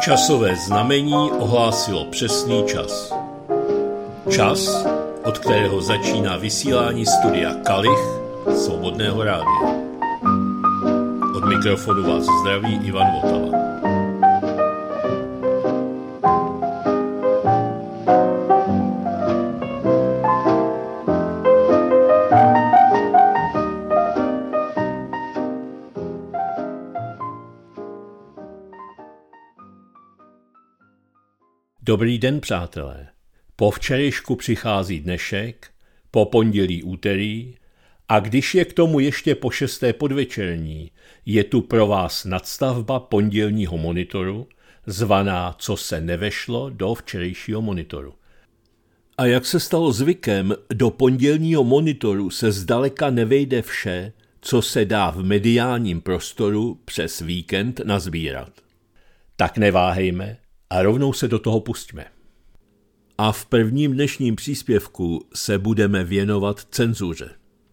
Časové znamení ohlásilo přesný čas. Čas, od kterého začíná vysílání studia Kalich Svobodného rádia. Od mikrofonu vás zdraví Ivan Votava. Dobrý den, přátelé. Po včerejšku přichází dnešek, po pondělí úterý a když je k tomu ještě po 6. podvečerní, je tu pro vás nadstavba pondělního monitoru, zvaná Co se nevešlo do včerejšího monitoru. A jak se stalo zvykem, do pondělního monitoru se zdaleka nevejde vše, co se dá v mediálním prostoru přes víkend nazbírat. Tak neváhejme a rovnou se do toho pustíme. A v prvním dnešním příspěvku se budeme věnovat cenzuře.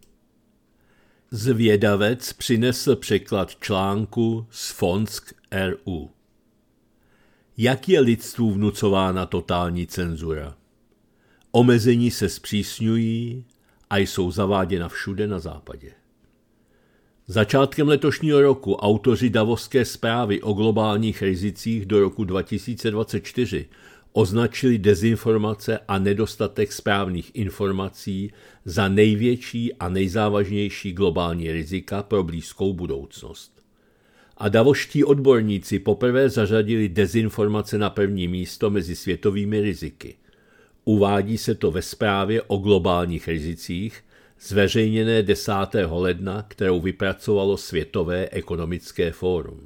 Zvědavec přinesl překlad článku z Fonsk.ru. Jak je lidstvu vnucována totální cenzura? Omezení se zpřísňují a jsou zaváděna všude na západě. Začátkem letošního roku autoři Davosské zprávy o globálních rizicích do roku 2024 označili dezinformace a nedostatek správných informací za největší a nejzávažnější globální rizika pro blízkou budoucnost. A davoští odborníci poprvé zařadili dezinformace na první místo mezi světovými riziky. Uvádí se to ve zprávě o globálních rizicích, zveřejněné 10. ledna, kterou vypracovalo Světové ekonomické fórum.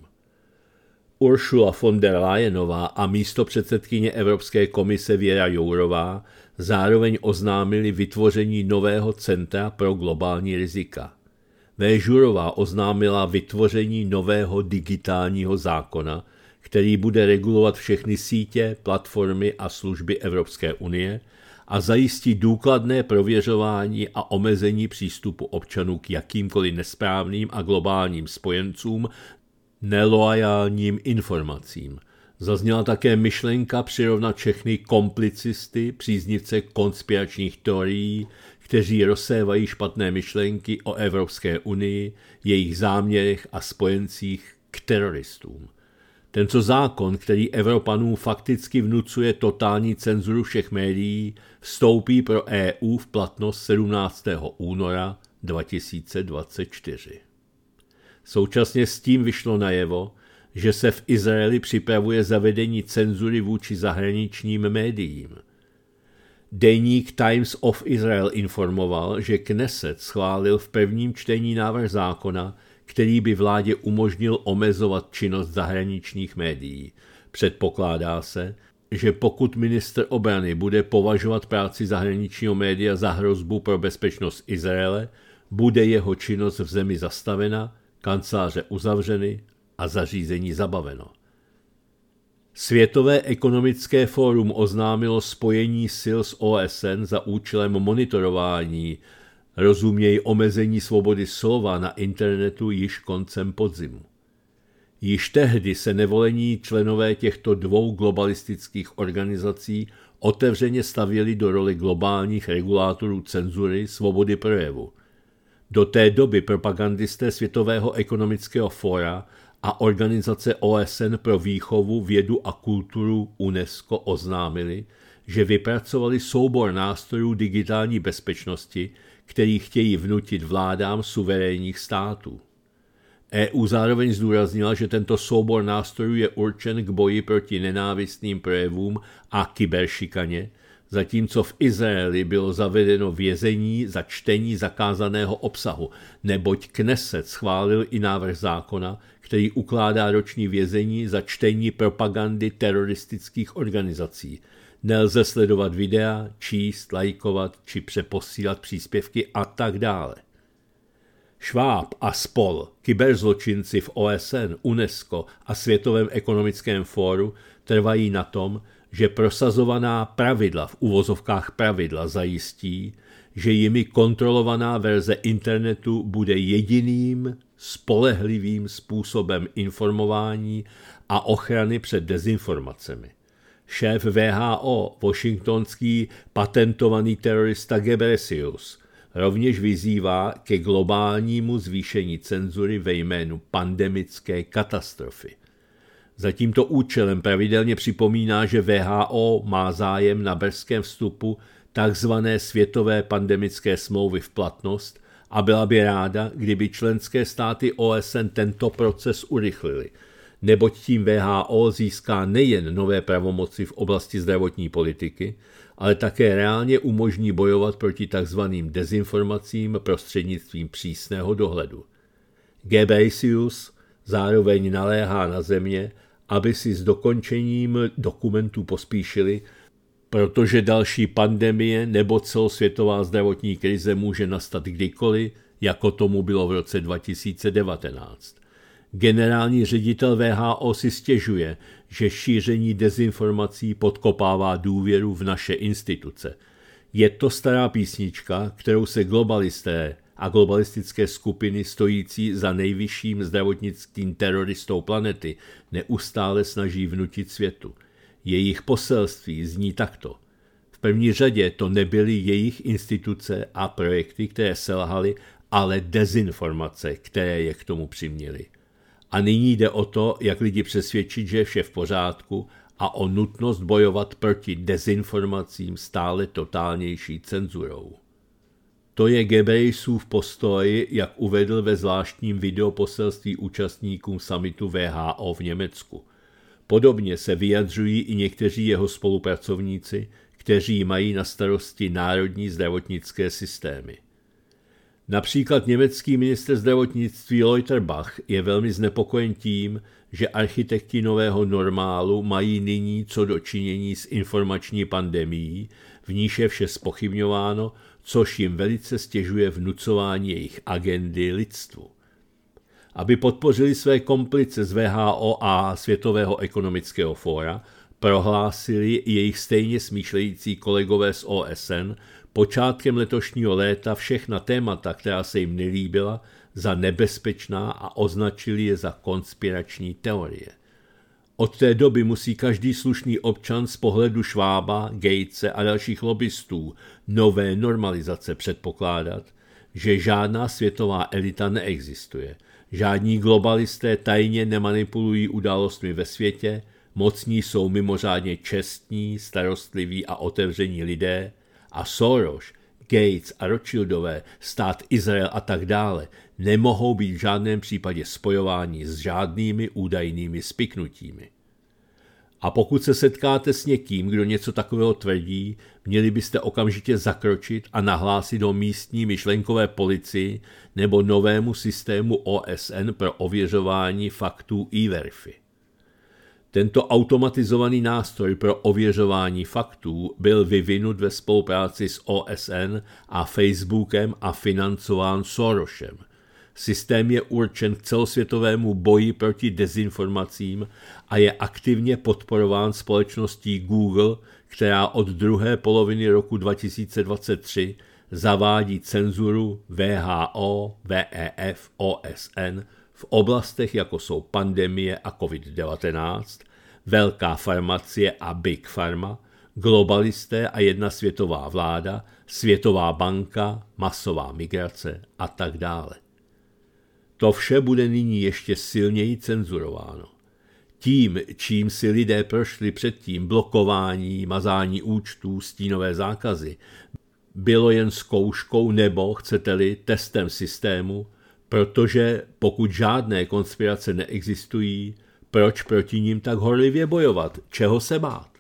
Ursula von der Leyenová a místopředsedkyně Evropské komise Věra Jourová zároveň oznámili vytvoření nového centra pro globální rizika. Jourová oznámila vytvoření nového digitálního zákona, který bude regulovat všechny sítě, platformy a služby Evropské unie, a zajistí důkladné prověřování a omezení přístupu občanů k jakýmkoliv nesprávným a globálním spojencům, neloajálním informacím. Zazněla také myšlenka přirovnat všechny komplicisty, příznivce konspiračních teorií, kteří rozsévají špatné myšlenky o Evropské unii, jejich záměrech a spojencích k teroristům. Tento zákon, který Evropanům fakticky vnucuje totální cenzuru všech médií, vstoupí pro EU v platnost 17. února 2024. Současně s tím vyšlo najevo, že se v Izraeli připravuje zavedení cenzury vůči zahraničním médiím. Deník Times of Israel informoval, že Kneset schválil v prvním čtení návrh zákona, který by vládě umožnil omezovat činnost zahraničních médií. Předpokládá se, že pokud ministr obrany bude považovat práci zahraničního média za hrozbu pro bezpečnost Izraele, bude jeho činnost v zemi zastavena, kanceláře uzavřeny a zařízení zabaveno. Světové ekonomické fórum oznámilo spojení sil s OSN za účelem monitorování, rozuměj omezení svobody slova na internetu již koncem podzimu. Již tehdy se nevolení členové těchto dvou globalistických organizací otevřeně stavěli do role globálních regulátorů cenzury svobody projevu. Do té doby propagandisté Světového ekonomického fóra a Organizace OSN pro výchovu, vědu a kulturu UNESCO oznámili, že vypracovali soubor nástrojů digitální bezpečnosti, který chtějí vnutit vládám suverénních států. EU zároveň zdůraznila, že tento soubor nástrojů je určen k boji proti nenávistným projevům a kyberšikaně, zatímco v Izraeli bylo zavedeno vězení za čtení zakázaného obsahu, neboť Kneset schválil i návrh zákona, který ukládá roční vězení za čtení propagandy teroristických organizací. Nelze sledovat videa, číst, lajkovat či přeposílat příspěvky a tak dále. Schwab a spol, kyberzločinci v OSN, UNESCO a Světovém ekonomickém fóru trvají na tom, že prosazovaná pravidla, v uvozovkách pravidla, zajistí, že jimi kontrolovaná verze internetu bude jediným spolehlivým způsobem informování a ochrany před dezinformacemi. Šéf WHO, washingtonský patentovaný terorista Ghebreyesus, rovněž vyzývá ke globálnímu zvýšení cenzury ve jménu pandemické katastrofy. Za tímto účelem pravidelně připomíná, že WHO má zájem na brzkém vstupu tzv. Světové pandemické smlouvy v platnost a byla by ráda, kdyby členské státy OSN tento proces urychlily, neboť tím WHO získá nejen nové pravomoci v oblasti zdravotní politiky, ale také reálně umožní bojovat proti tzv. Dezinformacím prostřednictvím přísného dohledu. Ghebreyesus zároveň naléhá na země, aby si s dokončením dokumentů pospíšili, protože další pandemie nebo celosvětová zdravotní krize může nastat kdykoliv, jako tomu bylo v roce 2019. Generální ředitel WHO si stěžuje, že šíření dezinformací podkopává důvěru v naše instituce. Je to stará písnička, kterou se globalisté a globalistické skupiny stojící za nejvyšším zdravotnickým teroristou planety neustále snaží vnutit světu. Jejich poselství zní takto. V první řadě to nebyly jejich instituce a projekty, které selhaly, ale dezinformace, které je k tomu přiměly. A nyní jde o to, jak lidi přesvědčit, že je vše v pořádku a o nutnost bojovat proti dezinformacím stále totálnější cenzurou. To je Ghebreyesusův postoj, jak uvedl ve zvláštním videoposelství účastníkům summitu WHO v Německu. Podobně se vyjadřují i někteří jeho spolupracovníci, kteří mají na starosti národní zdravotnické systémy. Například německý ministr zdravotnictví Lauterbach je velmi znepokojen tím, že architekti nového normálu mají nyní co do činění s informační pandemií, v níž je vše zpochybňováno, což jim velice stěžuje vnucování jejich agendy lidstvu. Aby podpořili své komplice z WHO a Světového ekonomického fóra, prohlásili jejich stejně smýšlející kolegové z OSN počátkem letošního léta všechna témata, která se jim nelíbila, za nebezpečná a označili je za konspirační teorie. Od té doby musí každý slušný občan z pohledu Schwaba, Gatese a dalších lobbystů nové normalizace předpokládat, že žádná světová elita neexistuje. Žádní globalisté tajně nemanipulují událostmi ve světě, mocní jsou mimořádně čestní, starostliví a otevření lidé a Soros, Gates a Rothschildové, stát Izrael a tak dále nemohou být v žádném případě spojováni s žádnými údajnými spiknutími. A pokud se setkáte s někým, kdo něco takového tvrdí, měli byste okamžitě zakročit a nahlásit ho místní myšlenkové policii nebo novému systému OSN pro ověřování faktů e-verify. Tento automatizovaný nástroj pro ověřování faktů byl vyvinut ve spolupráci s OSN a Facebookem a financován Sorosem. Systém je určen k celosvětovému boji proti dezinformacím a je aktivně podporován společností Google, která od druhé poloviny roku 2023 zavádí cenzuru WHO, WEF, OSN v oblastech, jako jsou pandemie a COVID-19, velká farmacie a Big Pharma, globalisté a jedna světová vláda, Světová banka, masová migrace a tak dále. To vše bude nyní ještě silněji cenzurováno. Tím, čím si lidé prošli předtím blokování, mazání účtů, stínové zákazy, bylo jen zkouškou nebo, chcete-li, testem systému, protože pokud žádné konspirace neexistují, proč proti nim tak horlivě bojovat, čeho se bát?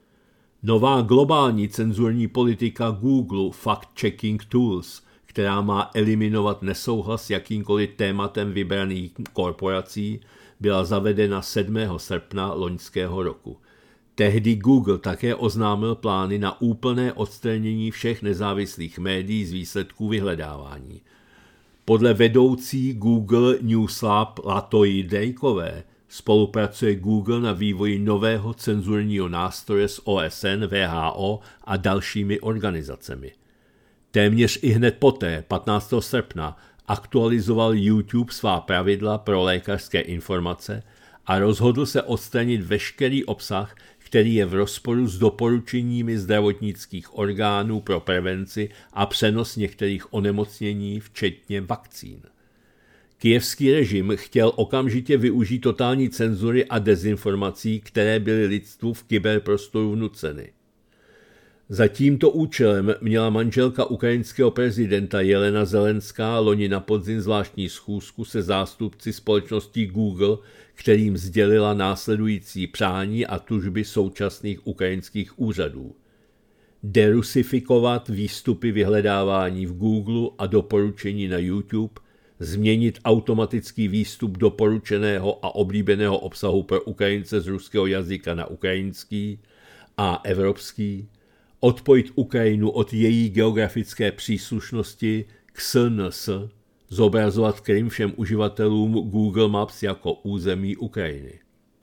Nová globální cenzurní politika Google Fact-Checking Tools, která má eliminovat nesouhlas s jakýmkoliv tématem vybraných korporací, byla zavedena 7. srpna loňského roku. Tehdy Google také oznámil plány na úplné odstranění všech nezávislých médií z výsledků vyhledávání. Podle vedoucí Google Newslab Latoji Dejkové spolupracuje Google na vývoji nového cenzurního nástroje s OSN, WHO a dalšími organizacemi. Téměř i hned poté, 15. srpna, aktualizoval YouTube svá pravidla pro lékařské informace a rozhodl se odstranit veškerý obsah, který je v rozporu s doporučeními zdravotnických orgánů pro prevenci a přenos některých onemocnění, včetně vakcín. Kyjevský režim chtěl okamžitě využít totální cenzury a dezinformací, které byly lidstvu v kyberprostoru vnuceny. Za tímto účelem měla manželka ukrajinského prezidenta Jelena Zelenská loni na podzim zvláštní schůzku se zástupci společnosti Google, kterým sdělila následující přání a tužby současných ukrajinských úřadů. Derusifikovat výstupy vyhledávání v Google a doporučení na YouTube, změnit automatický výstup doporučeného a oblíbeného obsahu pro Ukrajince z ruského jazyka na ukrajinský a evropský, odpojit Ukrajinu od její geografické příslušnosti k SNS, zobrazovat Krym všem uživatelům Google Maps jako území Ukrajiny.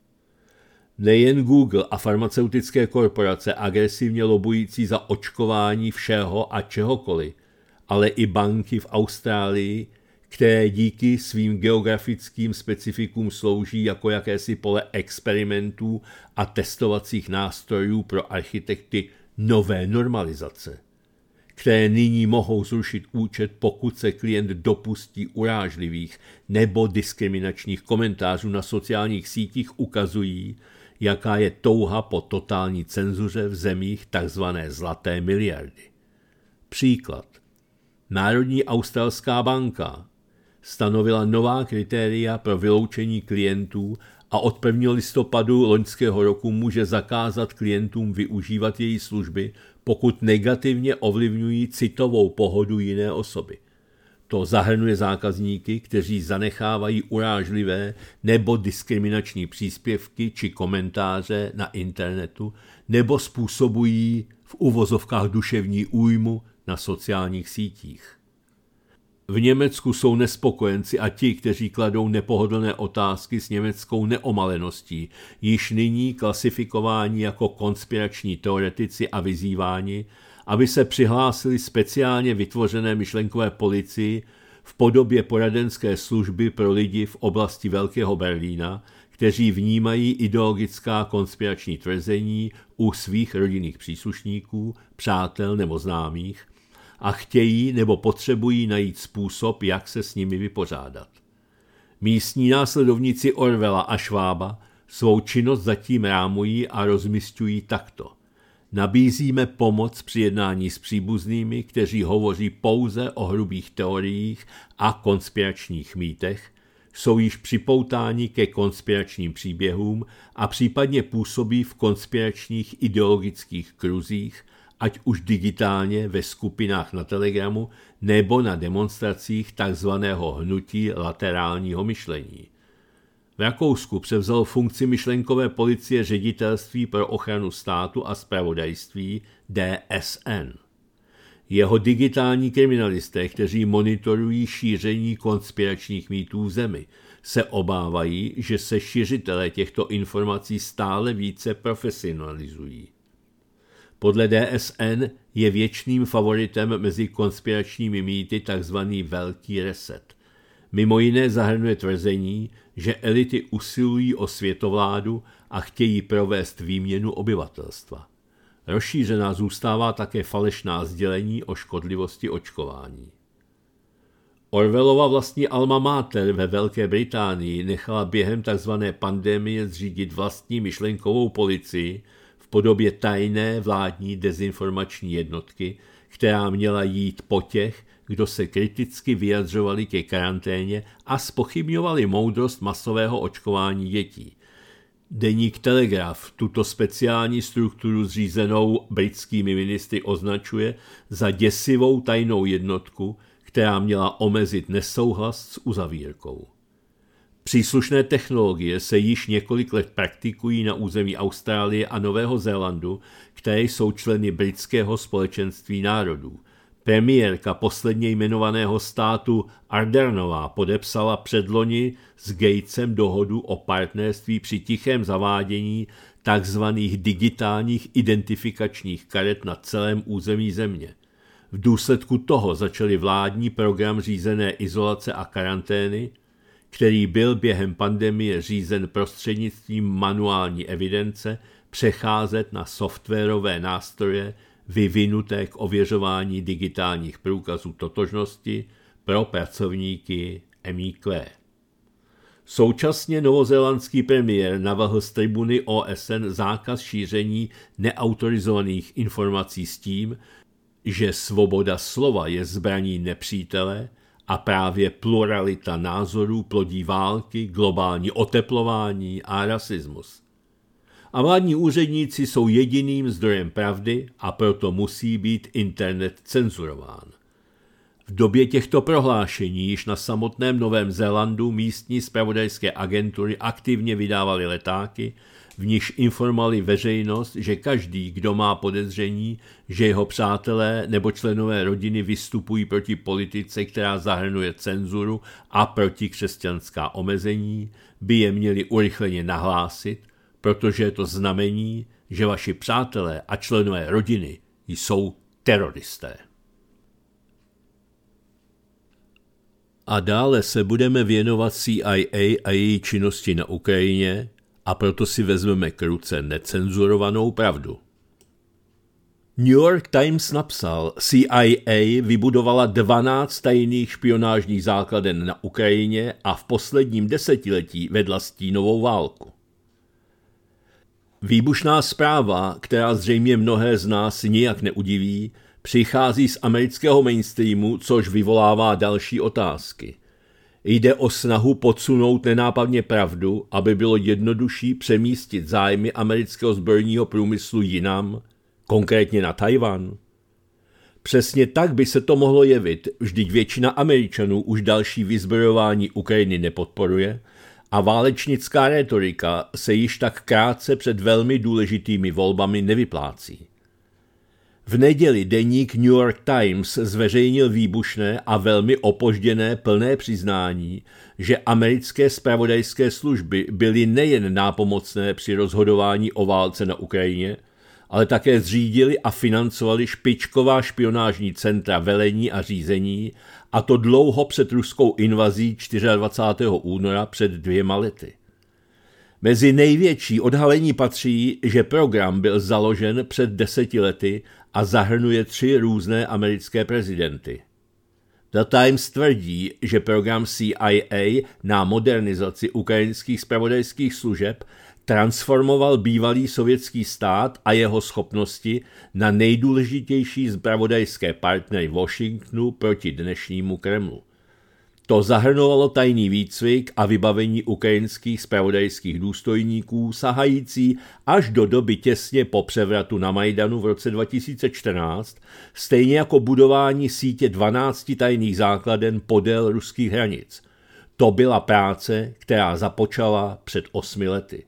Nejen Google a farmaceutické korporace agresivně lobující za očkování všeho a čehokoliv, ale i banky v Austrálii, které díky svým geografickým specifikům slouží jako jakési pole experimentů a testovacích nástrojů pro architekty nové normalizace, které nyní mohou zrušit účet, pokud se klient dopustí urážlivých nebo diskriminačních komentářů na sociálních sítích, ukazují, jaká je touha po totální cenzuře v zemích tzv. Zlaté miliardy. Příklad. Národní australská banka stanovila nová kritéria pro vyloučení klientů a od 1. listopadu loňského roku může zakázat klientům využívat její služby, pokud negativně ovlivňují citovou pohodu jiné osoby. To zahrnuje zákazníky, kteří zanechávají urážlivé nebo diskriminační příspěvky či komentáře na internetu nebo způsobují v uvozovkách duševní újmu na sociálních sítích. V Německu jsou nespokojenci a ti, kteří kladou nepohodlné otázky s německou neomaleností, již nyní klasifikováni jako konspirační teoretici a vyzýváni, aby se přihlásili speciálně vytvořené myšlenkové policii v podobě poradenské služby pro lidi v oblasti Velkého Berlína, kteří vnímají ideologická konspirační tvrzení u svých rodinných příslušníků, přátel nebo známých, a chtějí nebo potřebují najít způsob, jak se s nimi vypořádat. Místní následovníci Orwella a Schwaba svou činnost zatím rámují a rozmisťují takto. Nabízíme pomoc při jednání s příbuznými, kteří hovoří pouze o hrubých teoriích a konspiračních mýtech, jsou již připoutáni ke konspiračním příběhům a případně působí v konspiračních ideologických kruzích, ať už digitálně ve skupinách na Telegramu nebo na demonstracích tzv. Hnutí laterálního myšlení. V Rakousku převzalo funkci myšlenkové policie Ředitelství pro ochranu státu a zpravodajství DSN. Jeho digitální kriminalisté, kteří monitorují šíření konspiračních mýtů v zemi, se obávají, že se šiřitelé těchto informací stále více profesionalizují. Podle DSN je věčným favoritem mezi konspiračními mýty tzv. Velký reset. Mimo jiné zahrnuje tvrzení, že elity usilují o světovládu a chtějí provést výměnu obyvatelstva. Rozšířená zůstává také falešná sdělení o škodlivosti očkování. Orwellova vlastní alma mater ve Velké Británii nechala během tzv. Pandemie zřídit vlastní myšlenkovou policii v podobě tajné vládní dezinformační jednotky, která měla jít po těch, kdo se kriticky vyjadřovali ke karanténě a zpochybňovali moudrost masového očkování dětí. Deník Telegraph tuto speciální strukturu zřízenou britskými ministry označuje za děsivou tajnou jednotku, která měla omezit nesouhlas s uzavírkou. Příslušné technologie se již několik let praktikují na území Austrálie a Nového Zélandu, které jsou členy britského společenství národů. Premiérka posledně jmenovaného státu Ardernová podepsala předloni s Gatesem dohodu o partnerství při tichém zavádění tzv. Digitálních identifikačních karet na celém území země. V důsledku toho začaly vládní program řízené izolace a karantény, který byl během pandemie řízen prostřednictvím manuální evidence, přecházet na softwarové nástroje vyvinuté k ověřování digitálních průkazů totožnosti pro pracovníky EMICLE. Současně novozélandský premiér navrhl z tribuny OSN zákaz šíření neautorizovaných informací s tím, že svoboda slova je zbraní nepřítele a právě pluralita názorů plodí války, globální oteplování a rasismus. A vládní úředníci jsou jediným zdrojem pravdy a proto musí být internet cenzurován. V době těchto prohlášení již na samotném Novém Zélandu místní zpravodajské agentury aktivně vydávaly letáky, v nichž informovali veřejnost, že každý, kdo má podezření, že jeho přátelé nebo členové rodiny vystupují proti politice, která zahrnuje cenzuru a protikřesťanská omezení, by je měli urychleně nahlásit, protože je to znamení, že vaši přátelé a členové rodiny jsou teroristé. A dále se budeme věnovat CIA a její činnosti na Ukrajině, a proto si vezmeme k ruce necenzurovanou pravdu. New York Times napsal, CIA vybudovala 12 tajných špionážních základen na Ukrajině a v posledním desetiletí vedla stínovou válku. Výbušná zpráva, která zřejmě mnohé z nás nijak neudiví, přichází z amerického mainstreamu, což vyvolává další otázky. Jde o snahu podsunout nenápadně pravdu, aby bylo jednodušší přemístit zájmy amerického zbrojního průmyslu jinam, konkrétně na Tajvan. Přesně tak by se to mohlo jevit, vždyť většina Američanů už další vyzbrojování Ukrajiny nepodporuje a válečnická rétorika se již tak krátce před velmi důležitými volbami nevyplácí. V neděli deník New York Times zveřejnil výbušné a velmi opožděné plné přiznání, že americké zpravodajské služby byly nejen nápomocné při rozhodování o válce na Ukrajině, ale také zřídili a financovali špičková špionážní centra velení a řízení, a to dlouho před ruskou invazí 24. února před 2 lety. Mezi největší odhalení patří, že program byl založen před 10 lety a zahrnuje 3 různé americké prezidenty. The Times tvrdí, že program CIA na modernizaci ukrajinských zpravodajských služeb transformoval bývalý sovětský stát a jeho schopnosti na nejdůležitější zpravodajské partnery Washingtonu proti dnešnímu Kremlu. To zahrnovalo tajný výcvik a vybavení ukrajinských zpravodajských důstojníků sahající až do doby těsně po převratu na Majdanu v roce 2014, stejně jako budování sítě 12 tajných základen podél ruských hranic. To byla práce, která započala před 8 lety.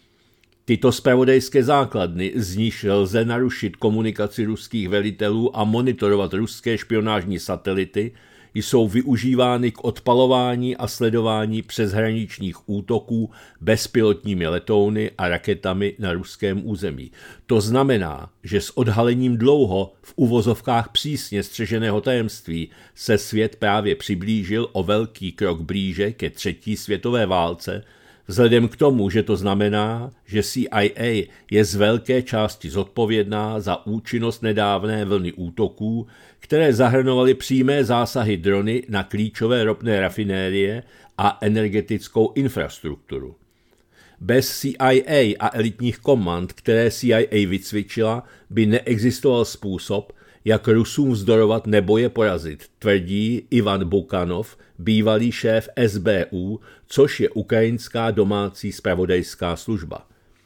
Tyto zpravodajské základny, z níž lze narušit komunikaci ruských velitelů a monitorovat ruské špionážní satelity, jsou využívány k odpalování a sledování přeshraničních útoků bezpilotními letouny a raketami na ruském území. To znamená, že s odhalením dlouho v uvozovkách přísně střeženého tajemství se svět právě přiblížil o velký krok blíže ke 3. světové válce, vzhledem k tomu, že to znamená, že CIA je z velké části zodpovědná za účinnost nedávné vlny útoků, které zahrnovaly přímé zásahy drony na klíčové ropné rafinérie a energetickou infrastrukturu. Bez CIA a elitních komand, které CIA vycvičila, by neexistoval způsob, jak Rusům vzdorovat nebo je porazit, tvrdí Ivan Bukanov, bývalý šéf SBU, což je ukrajinská domácí zpravodajská služba.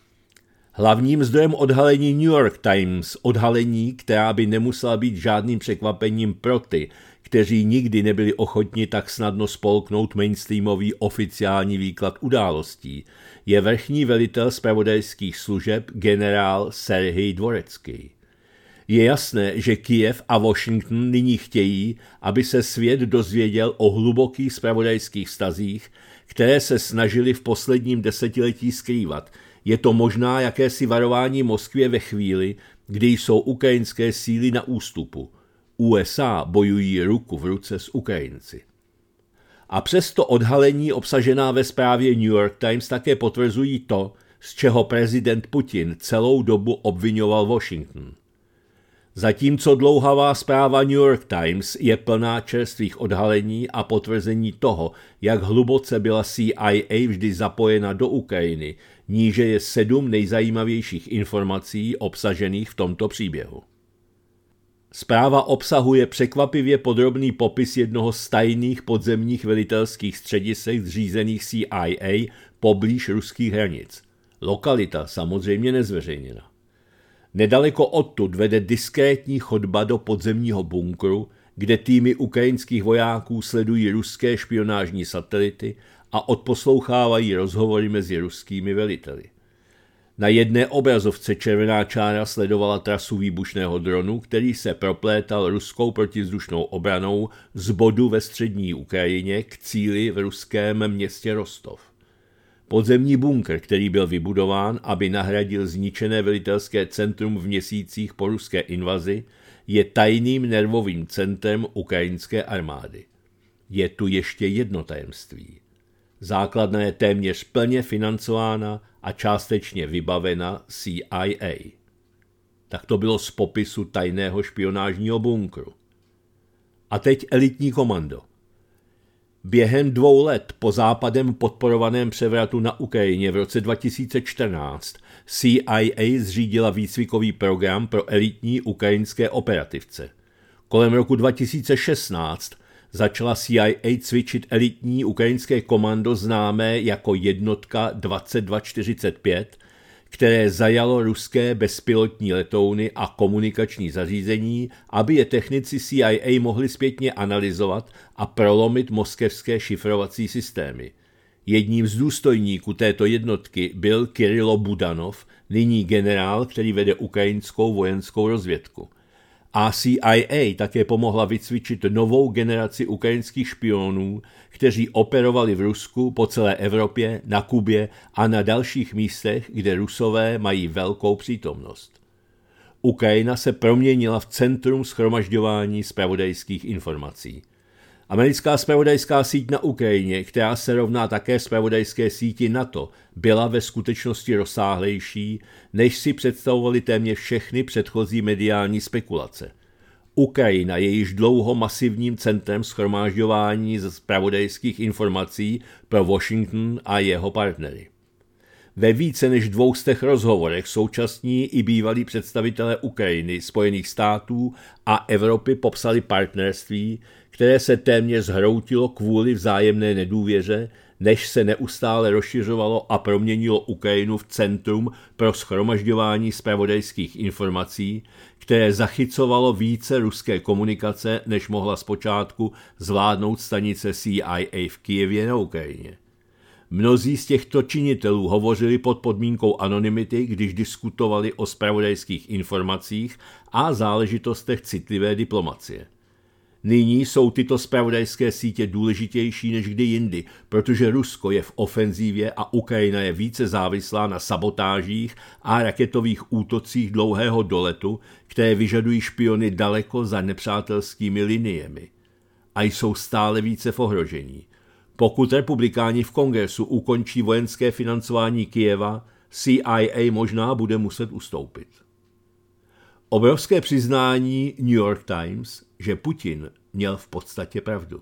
Hlavním zdrojem odhalení New York Times, odhalení, která by nemusela být žádným překvapením pro ty, kteří nikdy nebyli ochotni tak snadno spolknout mainstreamový oficiální výklad událostí, je vrchní velitel zpravodajských služeb generál Serhij Dvorecký. Je jasné, že Kyjev a Washington nyní chtějí, aby se svět dozvěděl o hlubokých zpravodajských vztazích, které se snažili v posledním desetiletí skrývat. Je to možná jakési varování Moskvě ve chvíli, kdy jsou ukrajinské síly na ústupu. USA bojují ruku v ruce s Ukrajinci. A přesto odhalení obsažená ve zprávě New York Times také potvrzují to, z čeho prezident Putin celou dobu obvinoval Washington. Zatímco dlouhavá zpráva New York Times je plná čerstvých odhalení a potvrzení toho, jak hluboce byla CIA vždy zapojena do Ukrajiny, níže je 7 nejzajímavějších informací obsažených v tomto příběhu. Zpráva obsahuje překvapivě podrobný popis jednoho z tajných podzemních velitelských středisek zřízených CIA poblíž ruských hranic. Lokalita samozřejmě nezveřejněna. Nedaleko odtud vede diskrétní chodba do podzemního bunkru, kde týmy ukrajinských vojáků sledují ruské špionážní satelity a odposlouchávají rozhovory mezi ruskými veliteli. Na jedné obrazovce červená čára sledovala trasu výbušného dronu, který se proplétal ruskou protivzdušnou obranou z bodu ve střední Ukrajině k cíli v ruském městě Rostov. Podzemní bunkr, který byl vybudován, aby nahradil zničené velitelské centrum v měsících po ruské invazi, je tajným nervovým centrem ukrajinské armády. Je tu ještě jedno tajemství. Základna je téměř plně financována a částečně vybavena CIA. Tak to bylo z popisu tajného špionážního bunkru. A teď elitní komando. Během 2 let po západem podporovaném převratu na Ukrajině v roce 2014 CIA zřídila výcvikový program pro elitní ukrajinské operativce. Kolem roku 2016 začala CIA cvičit elitní ukrajinské komando známé jako jednotka 2245, které zajalo ruské bezpilotní letouny a komunikační zařízení, aby je technici CIA mohli zpětně analyzovat a prolomit moskevské šifrovací systémy. Jedním z důstojníků této jednotky byl Kirilo Budanov, nyní generál, který vede ukrajinskou vojenskou rozvědku. A CIA také pomohla vycvičit novou generaci ukrajinských špionů, kteří operovali v Rusku, po celé Evropě, na Kubě a na dalších místech, kde Rusové mají velkou přítomnost. Ukrajina se proměnila v centrum shromažďování zpravodajských informací. Americká zpravodajská síť na Ukrajině, která se rovná také zpravodajské síti NATO, byla ve skutečnosti rozsáhlejší, než si představovali téměř všechny předchozí mediální spekulace. Ukrajina je již dlouho masivním centrem shromážďování zpravodajských informací pro Washington a jeho partnery. Ve více než 200 rozhovorech současní i bývalí představitelé Ukrajiny, Spojených států a Evropy popsali partnerství, které se téměř zhroutilo kvůli vzájemné nedůvěře, než se neustále rozšiřovalo a proměnilo Ukrajinu v centrum pro shromažďování zpravodajských informací, které zachycovalo více ruské komunikace, než mohla zpočátku zvládnout stanice CIA v Kyjevě na Ukrajině. Mnozí z těchto činitelů hovořili pod podmínkou anonymity, když diskutovali o zpravodajských informacích a záležitostech citlivé diplomacie. Nyní jsou tyto zpravodajské sítě důležitější než kdy jindy, protože Rusko je v ofenzívě a Ukrajina je více závislá na sabotážích a raketových útocích dlouhého doletu, které vyžadují špiony daleko za nepřátelskými liniemi. A jsou stále více v ohrožení. Pokud republikáni v kongresu ukončí vojenské financování Kyjeva, CIA možná bude muset ustoupit. Obrovské přiznání New York Times, že Putin měl v podstatě pravdu.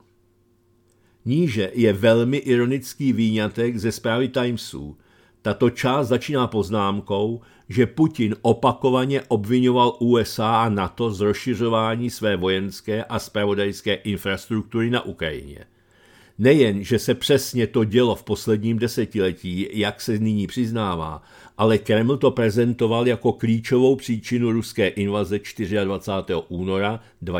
Níže je velmi ironický výňatek ze zprávy Timesu. Tato část začíná poznámkou, že Putin opakovaně obvinoval USA a NATO z rozšiřování své vojenské a zpravodajské infrastruktury na Ukrajině. Nejen, že se přesně to dělo v posledním desetiletí, jak se nyní přiznává, ale Kreml to prezentoval jako klíčovou příčinu ruské invaze 24. února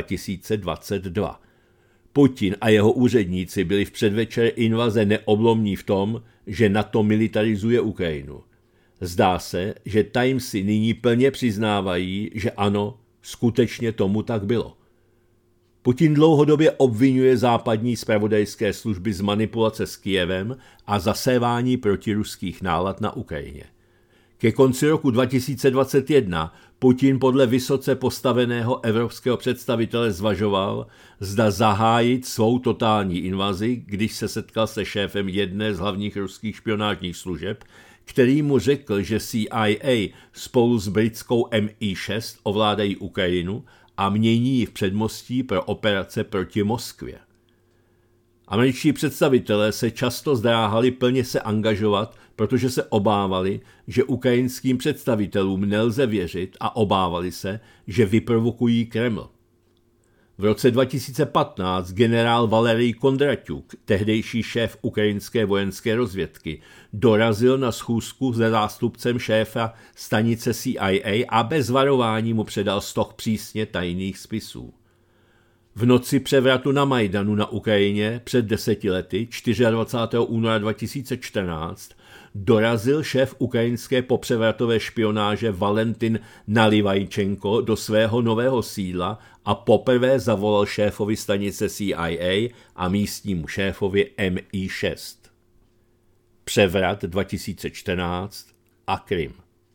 2022. Putin a jeho úředníci byli v předvečer invaze neoblomní v tom, že NATO militarizuje Ukrajinu. Zdá se, že Timesy nyní plně přiznávají, že ano, skutečně tomu tak bylo. Putin dlouhodobě obvinuje západní zpravodajské služby z manipulace s Kyjevem a zasévání protiruských nálad na Ukrajině. Ke konci roku 2021 Putin podle vysoce postaveného evropského představitele zvažoval, zda zahájit svou totální invazi, když se setkal se šéfem jedné z hlavních ruských špionážních služeb, který mu řekl, že CIA spolu s britskou MI6 ovládají Ukrajinu a mění ji v předmostí pro operace proti Moskvě. Američtí představitelé se často zdráhali plně se angažovat, protože se obávali, že ukrajinským představitelům nelze věřit a obávali se, že vyprovokují Kreml. V roce 2015 generál Valerij Kondraťuk, tehdejší šéf ukrajinské vojenské rozvědky, dorazil na schůzku se zástupcem šéfa stanice CIA a bez varování mu předal stok přísně tajných spisů. V noci převratu na Majdanu na Ukrajině před 10 lety, 24. února 2014, dorazil šéf ukrajinské popřevratové špionáže Valentin Nalivajčenko do svého nového sídla a poprvé zavolal šéfovi stanice CIA a místnímu šéfovi MI6. Převrat 2014 a Krym.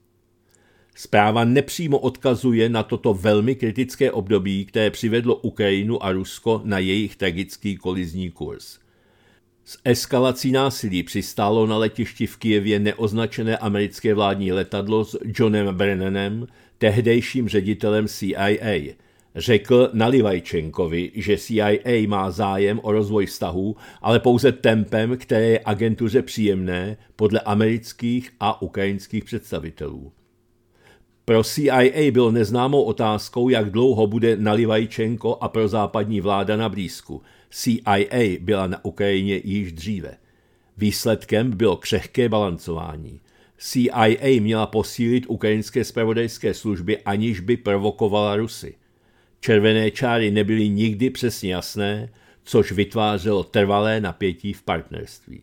Zpráva nepřímo odkazuje na toto velmi kritické období, které přivedlo Ukrajinu a Rusko na jejich tragický kolizní kurz. S eskalací násilí přistálo na letišti v Kyjevě neoznačené americké vládní letadlo s Johnem Brennanem, tehdejším ředitelem CIA. Řekl Nalivajčenkovi, že CIA má zájem o rozvoj vztahů, ale pouze tempem, které je agentuře příjemné podle amerických a ukrajinských představitelů. Pro CIA bylo neznámou otázkou, jak dlouho bude Nalivajčenko a prozápadní vláda na blízku. CIA byla na Ukrajině již dříve. Výsledkem bylo křehké balancování. CIA měla posílit ukrajinské zpravodajské služby, aniž by provokovala Rusy. Červené čáry nebyly nikdy přesně jasné, což vytvářelo trvalé napětí v partnerství.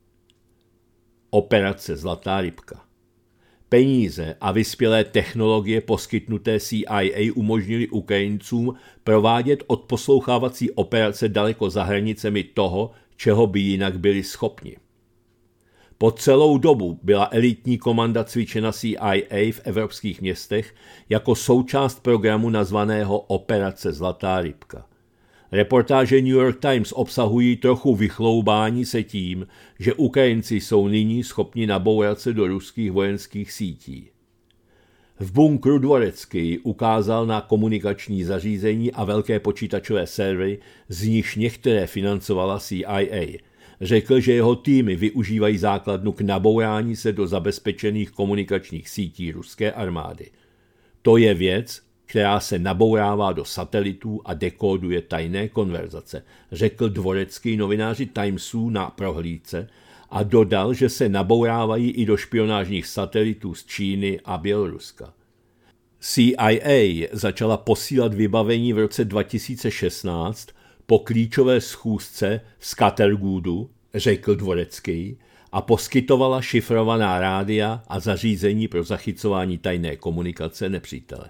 Operace Zlatá rybka. Peníze a vyspělé technologie poskytnuté CIA umožnily Ukrajincům provádět odposlouchávací operace daleko za hranicemi toho, čeho by jinak byli schopni. Po celou dobu byla elitní komanda cvičena CIA v evropských městech jako součást programu nazvaného Operace Zlatá rybka. Reportáže New York Times obsahují trochu vychloubání se tím, že Ukrajinci jsou nyní schopni nabourat se do ruských vojenských sítí. V bunkru Dvorecký ukázal na komunikační zařízení a velké počítačové servery, z nichž některé financovala CIA. Řekl, že jeho týmy využívají základnu k nabourání se do zabezpečených komunikačních sítí ruské armády. To je věc, která se nabourává do satelitů a dekóduje tajné konverzace, řekl Dvorecký novináři Timesu na prohlídce a dodal, že se nabourávají i do špionážních satelitů z Číny a Běloruska. CIA začala posílat vybavení v roce 2016 po klíčové schůzce z Katergoodu, řekl Dvorecký, a poskytovala šifrovaná rádia a zařízení pro zachycování tajné komunikace nepřítele.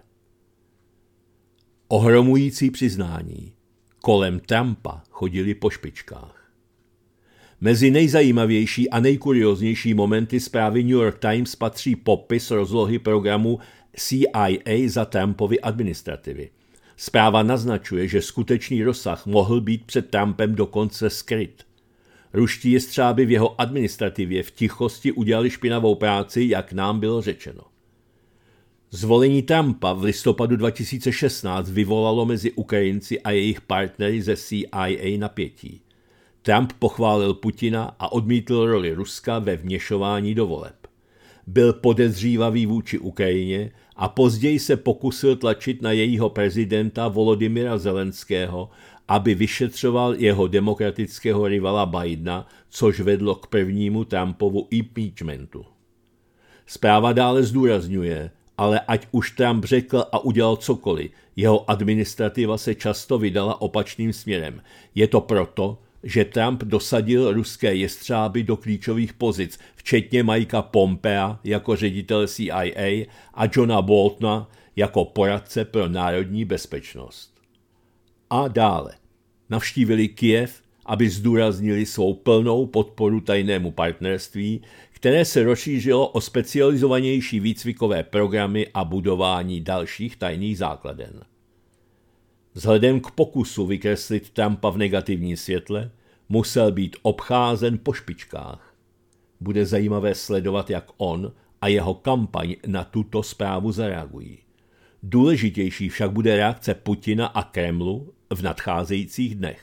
Ohromující přiznání. Kolem Trumpa chodili po špičkách. Mezi nejzajímavější a nejkurioznější momenty zprávy New York Times patří popis rozlohy programu CIA za Trumpovy administrativy. Zpráva naznačuje, že skutečný rozsah mohl být před Trumpem dokonce skryt. Ruští jestřáby v jeho administrativě v tichosti udělali špinavou práci, jak nám bylo řečeno. Zvolení Trumpa v listopadu 2016 vyvolalo mezi Ukrajinci a jejich partnery ze CIA napětí. Trump pochválil Putina a odmítl roli Ruska ve vměšování do voleb. Byl podezřívavý vůči Ukrajině a později se pokusil tlačit na jejího prezidenta Volodymyra Zelenského, aby vyšetřoval jeho demokratického rivala Bidena, což vedlo k prvnímu Trumpovu impeachmentu. Zpráva dále zdůrazňuje, ale ať už Trump řekl a udělal cokoliv, jeho administrativa se často vydala opačným směrem. Je to proto, že Trump dosadil ruské jestřáby do klíčových pozic, včetně Mikea Pompea jako ředitele CIA a Johna Boltona jako poradce pro národní bezpečnost. A dále. Navštívili Kyjev aby zdůraznili svou plnou podporu tajnému partnerství, které se rozšířilo o specializovanější výcvikové programy a budování dalších tajných základen. Vzhledem k pokusu vykreslit Trumpa v negativním světle musel být obcházen po špičkách. Bude zajímavé sledovat, jak on a jeho kampaň na tuto zprávu zareagují. Důležitější však bude reakce Putina a Kremlu v nadcházejících dnech.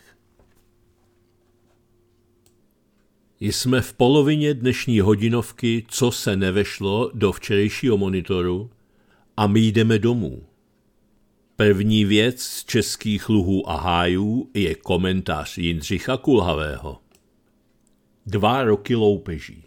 Jsme v polovině dnešní hodinovky, co se nevešlo do včerejšího monitoru, a my jdeme domů. První věc z českých luhů a hájů je komentář Jindřicha Kulhavého. 2 roky loupeží.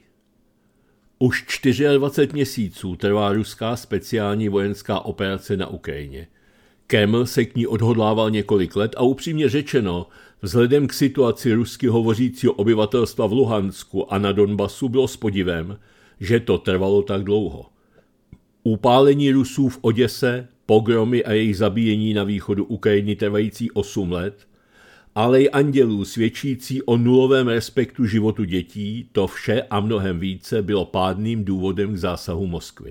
Už 24 měsíců trvá ruská speciální vojenská operace na Ukrajině. Kreml se k ní odhodlával několik let a upřímně řečeno, vzhledem k situaci rusky hovořícího obyvatelstva v Luhansku a na Donbasu bylo s podivem, že to trvalo tak dlouho. Upálení Rusů v Oděse, pogromy a jejich zabíjení na východu Ukrajiny trvající 8 let, ale i andělů svědčící o nulovém respektu životu dětí, to vše a mnohem více bylo pádným důvodem k zásahu Moskvy.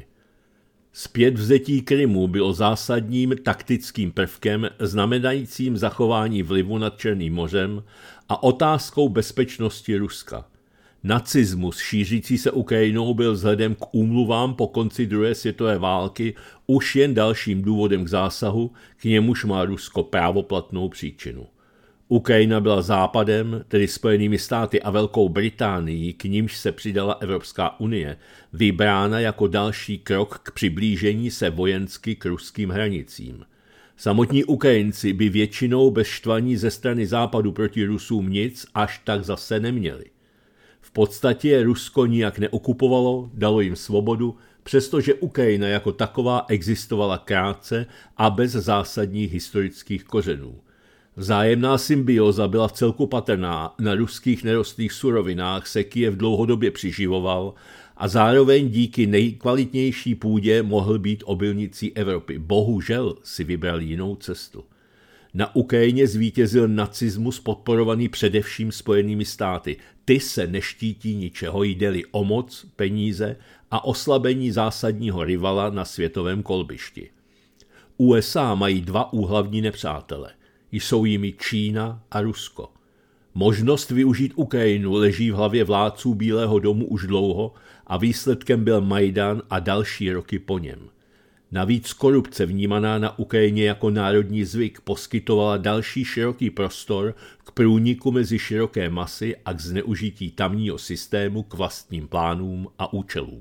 Zpětvzetí Krymu bylo zásadním taktickým prvkem znamenajícím zachování vlivu nad Černým mořem a otázkou bezpečnosti Ruska. Nacismus šířící se Ukrajinou byl vzhledem k úmluvám po konci druhé světové války už jen dalším důvodem k zásahu, k němuž má Rusko právoplatnou příčinu. Ukrajina byla Západem, tedy Spojenými státy a Velkou Británií, k nímž se přidala Evropská unie, vybrána jako další krok k přiblížení se vojensky k ruským hranicím. Samotní Ukrajinci by většinou bez štvaní ze strany Západu proti Rusům nic až tak zase neměli. V podstatě je Rusko nijak neokupovalo, dalo jim svobodu, přestože Ukrajina jako taková existovala krátce a bez zásadních historických kořenů. Vzájemná symbioza byla vcelku patrná, na ruských nerostných surovinách se Kyjev dlouhodobě přiživoval a zároveň díky nejkvalitnější půdě mohl být obilnicí Evropy. Bohužel si vybral jinou cestu. Na Ukrajině zvítězil nacismus podporovaný především Spojenými státy. Ty se neštítí ničeho, jde-li o moc, peníze a oslabení zásadního rivala na světovém kolbišti. USA mají 2 úhlavní nepřátele. Jsou jimi Čína a Rusko. Možnost využít Ukrajinu leží v hlavě vládců Bílého domu už dlouho a výsledkem byl Majdan a další roky po něm. Navíc korupce vnímaná na Ukrajině jako národní zvyk poskytovala další široký prostor k průniku mezi široké masy a k zneužití tamního systému k vlastním plánům a účelům.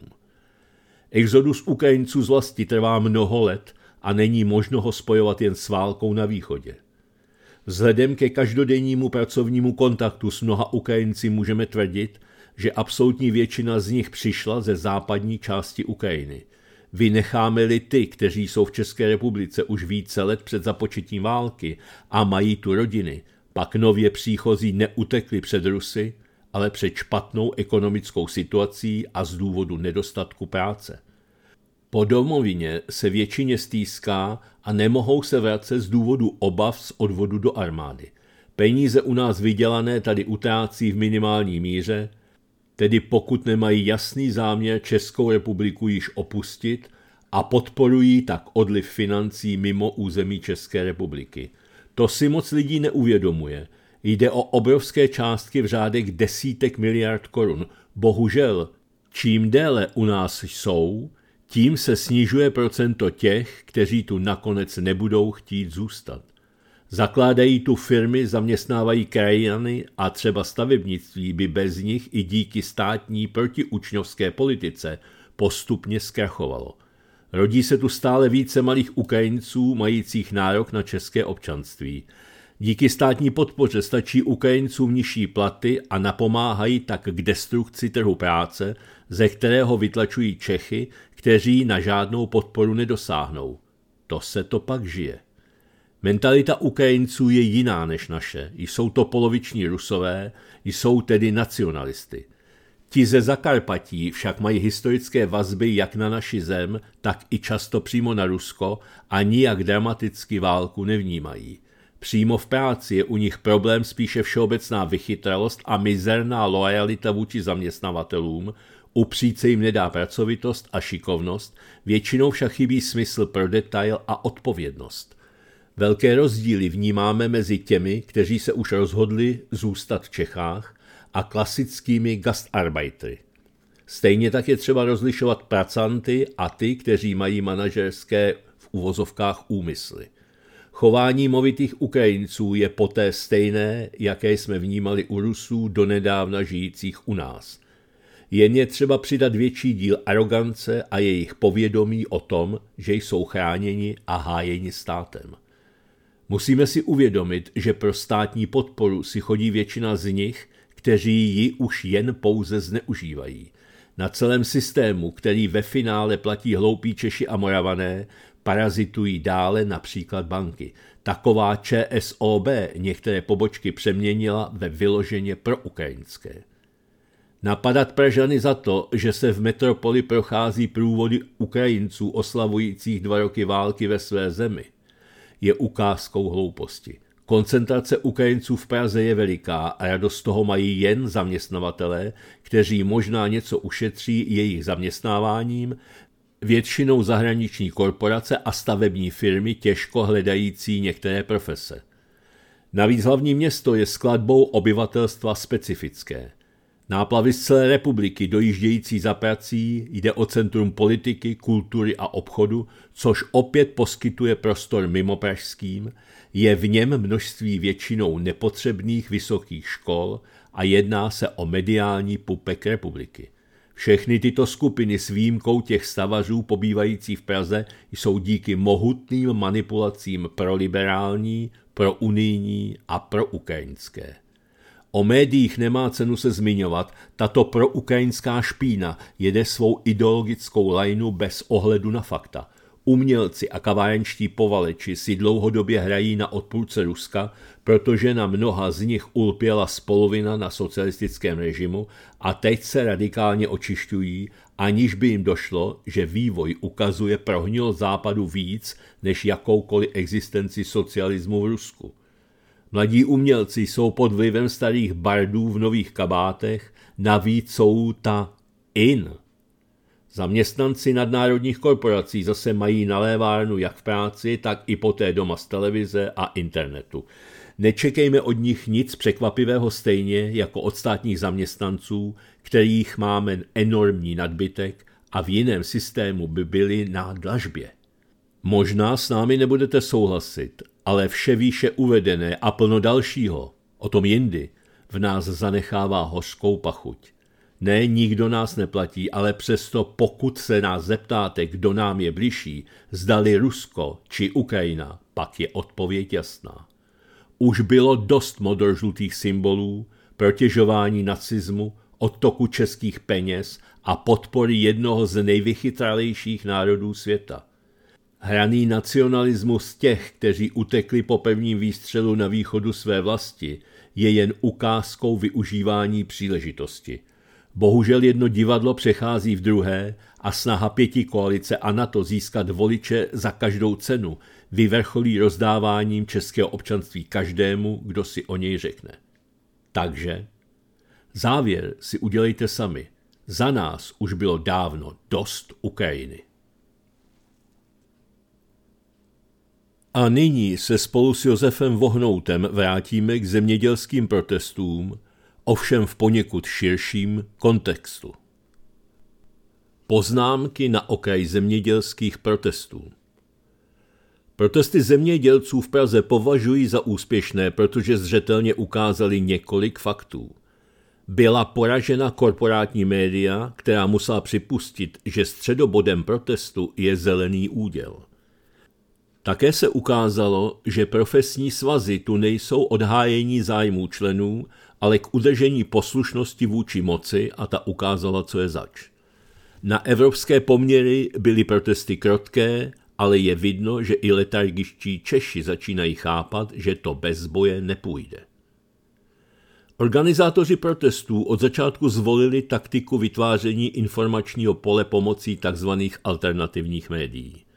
Exodus Ukrajinců z vlasti trvá mnoho let a není možno ho spojovat jen s válkou na východě. Vzhledem ke každodennímu pracovnímu kontaktu s mnoha Ukrajinci můžeme tvrdit, že absolutní většina z nich přišla ze západní části Ukrajiny. Vynecháme-li ty, kteří jsou v České republice už více let před započetím války a mají tu rodiny, pak nově příchozí neutekli před Rusy, ale před špatnou ekonomickou situací a z důvodu nedostatku práce. Po domovině se většině stýská a nemohou se vracet z důvodu obav z odvodu do armády. Peníze u nás vydělané tady utrácí v minimální míře, tedy pokud nemají jasný záměr Českou republiku již opustit a podporují tak odliv financí mimo území České republiky. To si moc lidí neuvědomuje. Jde o obrovské částky v řádech desítek miliard korun. Bohužel, čím déle u nás jsou, tím se snižuje procento těch, kteří tu nakonec nebudou chtít zůstat. Zakládají tu firmy, zaměstnávají krajany a třeba stavebnictví by bez nich i díky státní protiučňovské politice postupně zkrachovalo. Rodí se tu stále více malých Ukrajinců majících nárok na české občanství. Díky státní podpoře stačí Ukrajincům nižší platy a napomáhají tak k destrukci trhu práce, ze kterého vytlačují Čechy, kteří na žádnou podporu nedosáhnou. To se to pak žije. Mentalita Ukrajinců je jiná než naše. Jsou to poloviční Rusové, jsou tedy nacionalisty. Ti ze Zakarpatí však mají historické vazby jak na naši zem, tak i často přímo na Rusko a nijak dramaticky válku nevnímají. Přímo v práci je u nich problém spíše všeobecná vychytralost a mizerná loajalita vůči zaměstnavatelům, upřít se jim nedá pracovitost a šikovnost, většinou však chybí smysl pro detail a odpovědnost. Velké rozdíly vnímáme mezi těmi, kteří se už rozhodli zůstat v Čechách, a klasickými gastarbeitery. Stejně tak je třeba rozlišovat pracanty a ty, kteří mají manažerské v uvozovkách úmysly. Chování movitých Ukrajinců je poté stejné, jaké jsme vnímali u Rusů donedávna žijících u nás. Jen je třeba přidat větší díl arogance a jejich povědomí o tom, že jsou chráněni a hájeni státem. Musíme si uvědomit, že pro státní podporu si chodí většina z nich, kteří ji už jen pouze zneužívají. Na celém systému, který ve finále platí hloupí Češi a Moravané, parazitují dále například banky. Taková ČSOB některé pobočky přeměnila ve vyloženě proukrajinské. Napadat Pražany za to, že se v metropoli prochází průvody Ukrajinců oslavujících 2 roky války ve své zemi, je ukázkou hlouposti. Koncentrace Ukrajinců v Praze je veliká a radost toho mají jen zaměstnavatelé, kteří možná něco ušetří jejich zaměstnáváním, většinou zahraniční korporace a stavební firmy těžko hledající některé profese. Navíc hlavní město je skladbou obyvatelstva specifické. Náplavy z celé republiky dojíždějící za prací jde o centrum politiky, kultury a obchodu, což opět poskytuje prostor mimopražským, je v něm množství většinou nepotřebných vysokých škol a jedná se o mediální pupek republiky. Všechny tyto skupiny s výjimkou těch stavařů pobývajících v Praze jsou díky mohutným manipulacím proliberální, prounijní a proukrajinské. O médiích nemá cenu se zmiňovat, tato proukrajinská špína jede svou ideologickou lajnu bez ohledu na fakta. Umělci a kavárenští povaleči si dlouhodobě hrají na odpůrce Ruska, protože na mnoha z nich ulpěla spolovina na socialistickém režimu a teď se radikálně očišťují, aniž by jim došlo, že vývoj ukazuje prohnilost Západu víc než jakoukoliv existenci socialismu v Rusku. Mladí umělci jsou pod vlivem starých bardů v nových kabátech, navíc jsou ta in. Zaměstnanci nadnárodních korporací zase mají nalévárnu jak v práci, tak i poté doma z televize a internetu. Nečekejme od nich nic překvapivého stejně jako od státních zaměstnanců, kterých máme enormní nadbytek a v jiném systému by byli na dlažbě. Možná s námi nebudete souhlasit, ale vše výše uvedené a plno dalšího, o tom jindy, v nás zanechává hořkou pachuť. Ne, nikdo nás neplatí, ale přesto pokud se nás zeptáte, kdo nám je bližší, zdali Rusko či Ukrajina, pak je odpověď jasná. Už bylo dost modrožlutých symbolů, protěžování nacismu, odtoku českých peněz a podpory jednoho z nejvychytralejších národů světa. Hraný nacionalismus těch, kteří utekli po prvním výstřelu na východu své vlasti, je jen ukázkou využívání příležitosti. Bohužel jedno divadlo přechází v druhé a snaha pětikoalice a NATO získat voliče za každou cenu vyvrcholí rozdáváním českého občanství každému, kdo si o něj řekne. Takže závěr si udělejte sami. Za nás už bylo dávno dost Ukrajiny. A nyní se spolu s Josefem Vohnoutem vrátíme k zemědělským protestům, ovšem v poněkud širším kontextu. Poznámky na okraj zemědělských protestů. Protesty zemědělců v Praze považuji za úspěšné, protože zřetelně ukázali několik faktů. Byla poražena korporátní média, která musela připustit, že středobodem protestu je zelený úděl. Také se ukázalo, že profesní svazy tu nejsou od hájení zájmů členů, ale k udržení poslušnosti vůči moci a ta ukázala, co je zač. Na evropské poměry byly protesty krotké, ale je vidno, že i letargičtí Češi začínají chápat, že to bez boje nepůjde. Organizátoři protestů od začátku zvolili taktiku vytváření informačního pole pomocí tzv. Alternativních médií.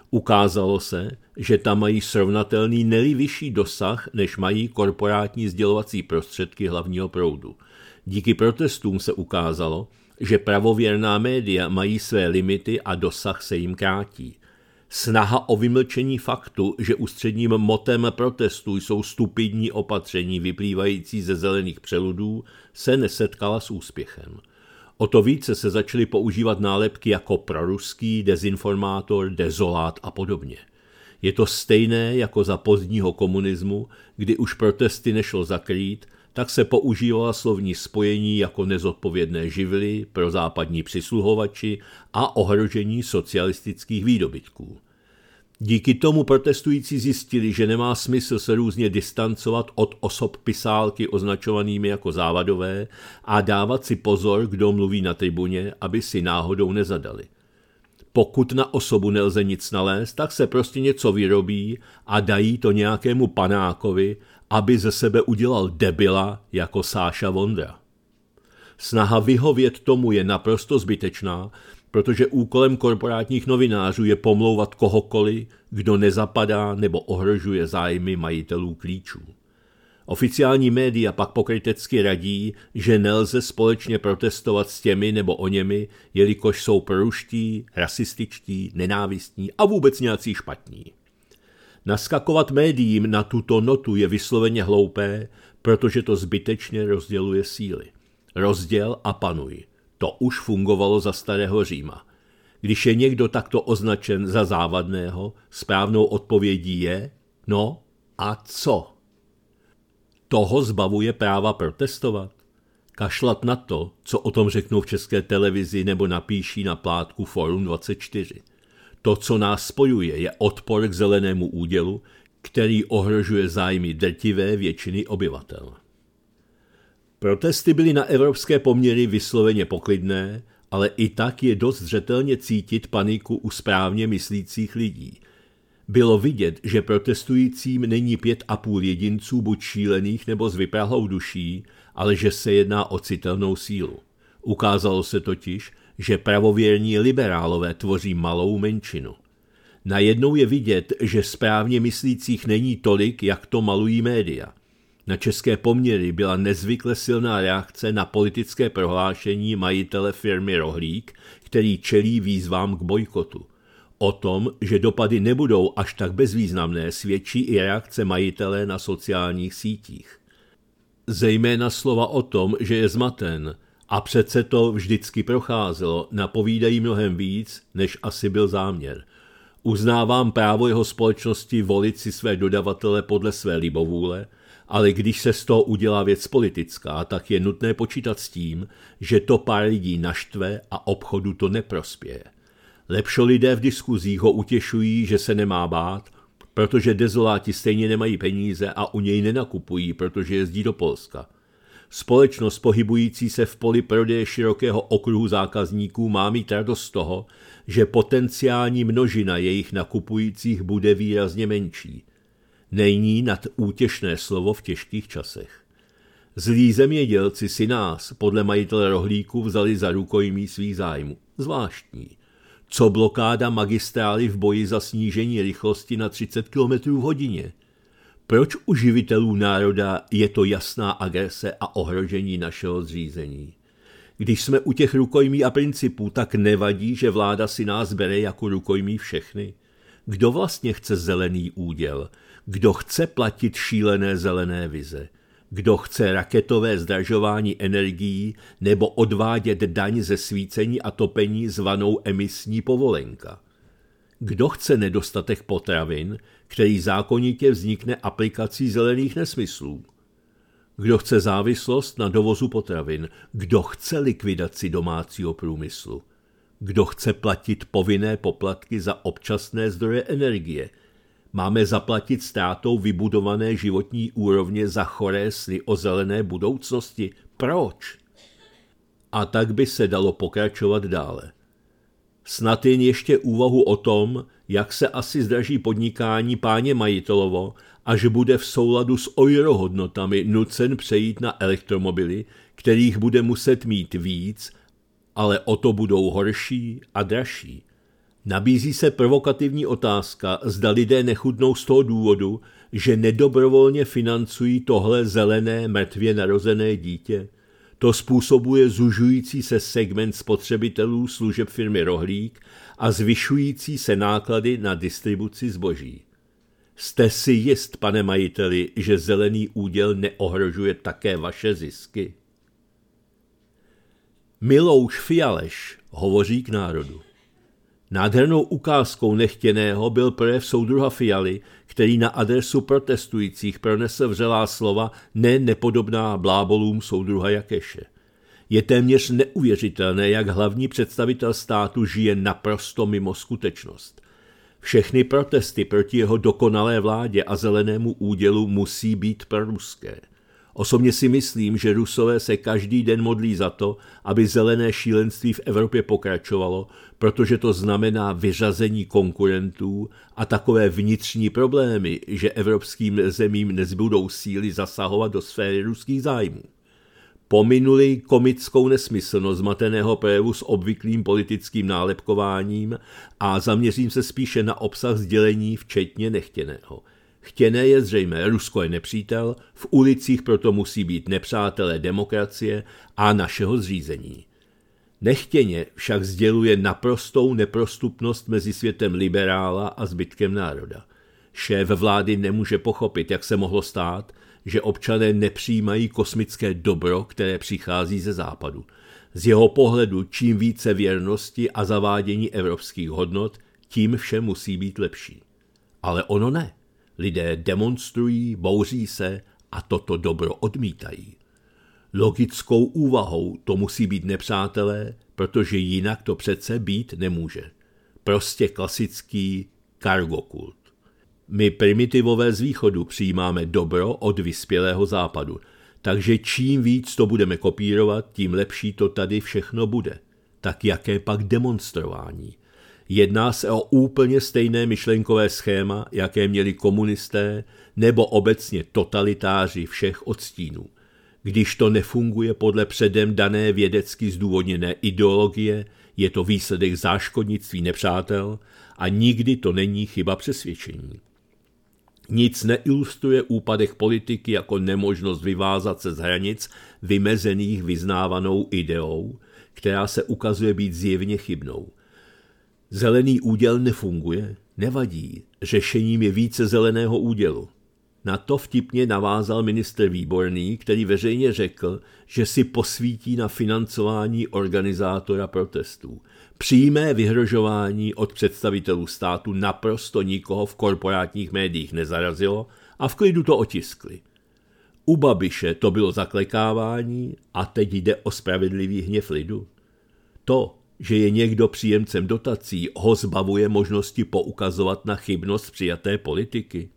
Ukázalo se, že tam mají srovnatelný neli vyšší dosah, než mají korporátní sdělovací prostředky hlavního proudu. Díky protestům se ukázalo, že pravověrná média mají své limity a dosah se jim krátí. Snaha o vymlčení faktu, že ústředním motem protestů jsou stupidní opatření vyplývající ze zelených přeludů, se nesetkala s úspěchem. O to více se začaly používat nálepky jako proruský, dezinformátor, dezolát a podobně. Je to stejné jako za pozdního komunismu, kdy už protesty nešlo zakrýt, tak se používala slovní spojení jako nezodpovědné živly, prozápadní přisluhovači a ohrožení socialistických výdobytků. Díky tomu protestující zjistili, že nemá smysl se různě distancovat od osob pisálky označovanými jako závadové a dávat si pozor, kdo mluví na tribuně, aby si náhodou nezadali. Pokud na osobu nelze nic nalézt, tak se prostě něco vyrobí a dají to nějakému panákovi, aby ze sebe udělal debila jako Sáša Vondra. Snaha vyhovět tomu je naprosto zbytečná, protože úkolem korporátních novinářů je pomlouvat kohokoliv, kdo nezapadá nebo ohrožuje zájmy majitelů klíčů. Oficiální média pak pokrytecky radí, že nelze společně protestovat s těmi nebo oněmi, jelikož jsou proruští, rasističtí, nenávistní a vůbec nějací špatní. Naskakovat médiím na tuto notu je vysloveně hloupé, protože to zbytečně rozděluje síly. Rozděl a panuj. To už fungovalo za starého Říma. Když je někdo takto označen za závadného, správnou odpovědí je, no a co? Toho zbavuje práva protestovat? Kašlat na to, co o tom řeknou v České televizi nebo napíší na plátku Forum 24. To, co nás spojuje, je odpor k zelenému údělu, který ohrožuje zájmy drtivé většiny obyvatel. Protesty byly na evropské poměry vysloveně poklidné, ale i tak je dost zřetelně cítit paniku u správně myslících lidí. Bylo vidět, že protestujícím není 5,5 jedinců buď šílených nebo s vyprahlou duší, ale že se jedná o citelnou sílu. Ukázalo se totiž, že pravověrní liberálové tvoří malou menšinu. Najednou je vidět, že správně myslících není tolik, jak to malují média. Na české poměry byla nezvykle silná reakce na politické prohlášení majitele firmy Rohlík, který čelí výzvám k bojkotu. O tom, že dopady nebudou až tak bezvýznamné, svědčí i reakce majitele na sociálních sítích. Zejména slova o tom, že je zmaten a přece to vždycky procházelo, napovídají mnohem víc, než asi byl záměr. Uznávám právo jeho společnosti volit si své dodavatele podle své libovůle, ale když se z toho udělá věc politická, tak je nutné počítat s tím, že to pár lidí naštve a obchodu to neprospěje. Lepšo lidé v diskuzích ho utěšují, že se nemá bát, protože dezoláti stejně nemají peníze a u něj nenakupují, protože jezdí do Polska. Společnost pohybující se v poli prodeje širokého okruhu zákazníků má mít radost z toho, že potenciální množina jejich nakupujících bude výrazně menší. Není nad útěšné slovo v těžkých časech. Zlí zemědělci si nás, podle majitele Rohlíku, vzali za rukojmí svých zájmů. Zvláštní. Co blokáda magistrály v boji za snížení rychlosti na 30 km v hodině? Proč u živitelů národa je to jasná agrese a ohrožení našeho zřízení? Když jsme u těch rukojmí a principů, tak nevadí, že vláda si nás bere jako rukojmí všechny? Kdo vlastně chce zelený úděl? Kdo chce platit šílené zelené vize? Kdo chce raketové zdražování energií nebo odvádět daň ze svícení a topení zvanou emisní povolenka? Kdo chce nedostatek potravin, který zákonitě vznikne aplikací zelených nesmyslů? Kdo chce závislost na dovozu potravin? Kdo chce likvidaci domácího průmyslu? Kdo chce platit povinné poplatky za občasné zdroje energie? Máme zaplatit ztrátou vybudované životní úrovně za choré sny o zelené budoucnosti? Proč? A tak by se dalo pokračovat dále. Snad jen ještě úvahu o tom, jak se asi zdraží podnikání páně majitelovo, až bude v souladu s eurohodnotami nucen přejít na elektromobily, kterých bude muset mít víc, ale o to budou horší a dražší. Nabízí se provokativní otázka, zda lidé nechudnou z toho důvodu, že nedobrovolně financují tohle zelené mrtvě narozené dítě. To způsobuje zužující se segment spotřebitelů služeb firmy Rohlík a zvyšující se náklady na distribuci zboží. Jste si jist, pane majiteli, že zelený úděl neohrožuje také vaše zisky? Milouš Fialeš hovoří k národu. Nádhernou ukázkou nechtěného byl projev soudruha Fialy, který na adresu protestujících pronesl vřelá slova nepodobná blábolům soudruha Jakeše. Je téměř neuvěřitelné, jak hlavní představitel státu žije naprosto mimo skutečnost. Všechny protesty proti jeho dokonalé vládě a zelenému údělu musí být proruské. Osobně si myslím, že Rusové se každý den modlí za to, aby zelené šílenství v Evropě pokračovalo, protože to znamená vyřazení konkurentů a takové vnitřní problémy, že evropským zemím nezbudou síly zasahovat do sféry ruských zájmů. Pominuli komickou nesmyslnost zmateného projevu s obvyklým politickým nálepkováním a zaměřím se spíše na obsah sdělení včetně nechtěného. Chtěné je zřejmé, Rusko je nepřítel, v ulicích proto musí být nepřátelé demokracie a našeho zřízení. Nechtěně však sděluje naprostou neprostupnost mezi světem liberála a zbytkem národa. Šéf vlády nemůže pochopit, jak se mohlo stát, že občané nepřijímají kosmické dobro, které přichází ze západu. Z jeho pohledu čím více věrnosti a zavádění evropských hodnot, tím vše musí být lepší. Ale ono ne. Lidé demonstrují, bouří se a toto dobro odmítají. Logickou úvahou to musí být nepřátelé, protože jinak to přece být nemůže. Prostě klasický kargokult. My primitivové z východu přijímáme dobro od vyspělého západu, takže čím víc to budeme kopírovat, tím lepší to tady všechno bude. Tak jaké pak demonstrování? Jedná se o úplně stejné myšlenkové schéma, jaké měli komunisté nebo obecně totalitáři všech odstínů. Když to nefunguje podle předem dané vědecky zdůvodněné ideologie, je to výsledek záškodnictví nepřátel a nikdy to není chyba přesvědčení. Nic neilustruje úpadek politiky jako nemožnost vyvázat se z hranic vymezených vyznávanou ideou, která se ukazuje být zjevně chybnou. Zelený úděl nefunguje, nevadí, řešením je více zeleného údělu. Na to vtipně navázal ministr Výborný, který veřejně řekl, že si posvítí na financování organizátora protestů. Přímé vyhrožování od představitelů státu naprosto nikoho v korporátních médiích nezarazilo a v klidu to otiskli. U Babiše to bylo zaklekávání a teď jde o spravedlivý hněv lidu. To, že je někdo příjemcem dotací, ho zbavuje možnosti poukazovat na chybnost přijaté politiky.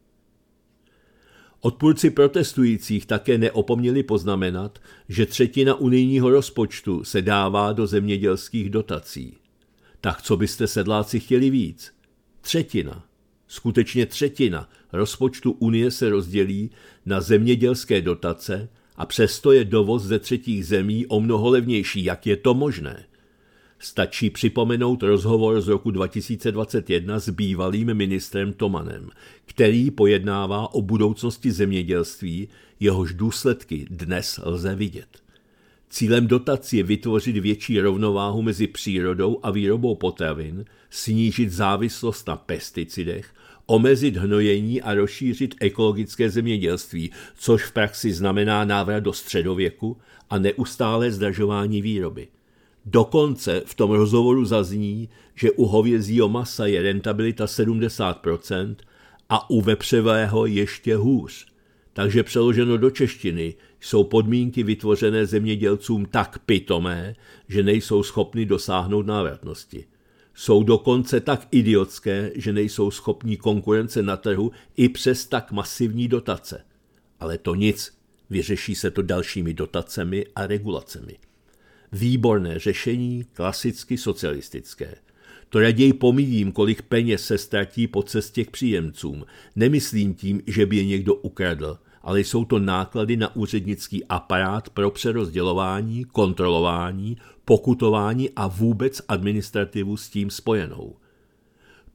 Odpůrci protestujících také neopomněli poznamenat, že 1/3 unijního rozpočtu se dává do zemědělských dotací. Tak co byste sedláci chtěli víc? 1/3, skutečně 1/3 rozpočtu Unie se rozdělí na zemědělské dotace a přesto je dovoz ze třetích zemí o mnoho levnější. Jak je to možné? Stačí připomenout rozhovor z roku 2021 s bývalým ministrem Tomanem, který pojednává o budoucnosti zemědělství, jehož důsledky dnes lze vidět. Cílem dotací je vytvořit větší rovnováhu mezi přírodou a výrobou potravin, snížit závislost na pesticidech, omezit hnojení a rozšířit ekologické zemědělství, což v praxi znamená návrat do středověku a neustálé zdražování výroby. Dokonce v tom rozhovoru zazní, že u hovězího masa je rentabilita 70% a u vepřového ještě hůř. Takže přeloženo do češtiny jsou podmínky vytvořené zemědělcům tak pitomé, že nejsou schopni dosáhnout návratnosti. Jsou dokonce tak idiotské, že nejsou schopní konkurence na trhu i přes tak masivní dotace. Ale to nic, vyřeší se to dalšími dotacemi a regulacemi. Výborné řešení, klasicky socialistické. To raději pomíjím, kolik peněz se ztratí po cestě k příjemcům. Nemyslím tím, že by je někdo ukradl, ale jsou to náklady na úřednický aparát pro přerozdělování, kontrolování, pokutování a vůbec administrativu s tím spojenou.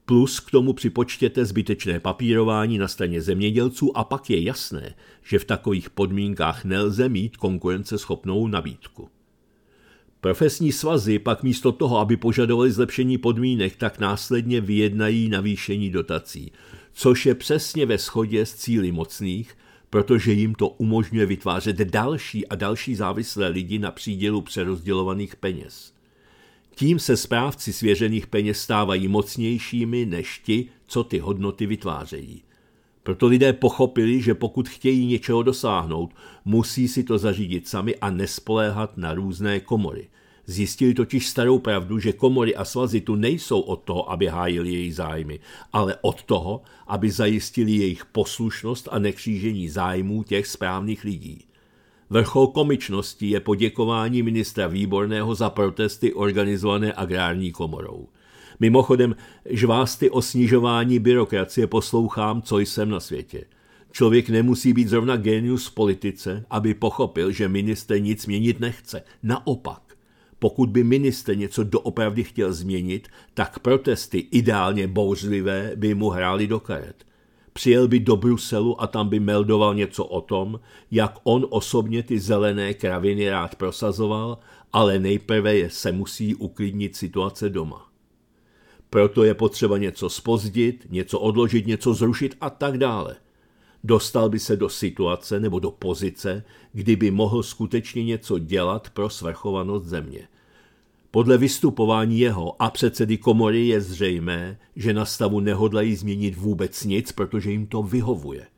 Plus k tomu připočtěte zbytečné papírování na straně zemědělců a pak je jasné, že v takových podmínkách nelze mít konkurenceschopnou nabídku. Profesní svazy pak místo toho, aby požadovali zlepšení podmínek, tak následně vyjednají navýšení dotací, což je přesně ve shodě s cíli mocných, protože jim to umožňuje vytvářet další a další závislé lidi na přídělu přerozdělovaných peněz. Tím se správci svěřených peněz stávají mocnějšími než ti, co ty hodnoty vytvářejí. Proto lidé pochopili, že pokud chtějí něčeho dosáhnout, musí si to zařídit sami a nespoléhat na různé komory. Zjistili totiž starou pravdu, že komory a svazy tu nejsou od toho, aby hájili jejich zájmy, ale od toho, aby zajistili jejich poslušnost a nekřížení zájmů těch správných lidí. Vrchol komičnosti je poděkování ministra Výborného za protesty organizované agrární komorou. Mimochodem, žvásty o snižování byrokracie poslouchám, co jsem na světě. Člověk nemusí být zrovna génius v politice, aby pochopil, že ministr nic měnit nechce. Naopak, pokud by ministr něco doopravdy chtěl změnit, tak protesty, ideálně bouřlivé, by mu hrály do karet. Přijel by do Bruselu a tam by meldoval něco o tom, jak on osobně ty zelené kraviny rád prosazoval, ale nejprve se musí uklidnit situace doma. Proto je potřeba něco zpozdit, něco odložit, něco zrušit a tak dále. Dostal by se do situace nebo do pozice, kdy by mohl skutečně něco dělat pro svrchovanost země. Podle vystupování jeho a předsedy komory je zřejmé, že na stavu nehodlají změnit vůbec nic, protože jim to vyhovuje.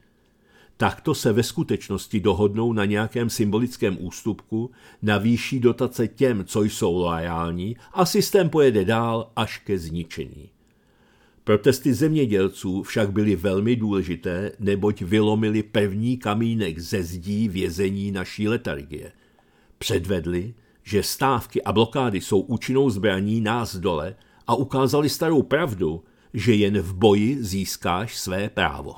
Takto se ve skutečnosti dohodnou na nějakém symbolickém ústupku, navýší dotace těm, co jsou loajální, a systém pojede dál až ke zničení. Protesty zemědělců však byly velmi důležité, neboť vylomili první kamínek ze zdí vězení naší letargie. Předvedli, že stávky a blokády jsou účinnou zbraní nás dole a ukázali starou pravdu, že jen v boji získáš své právo.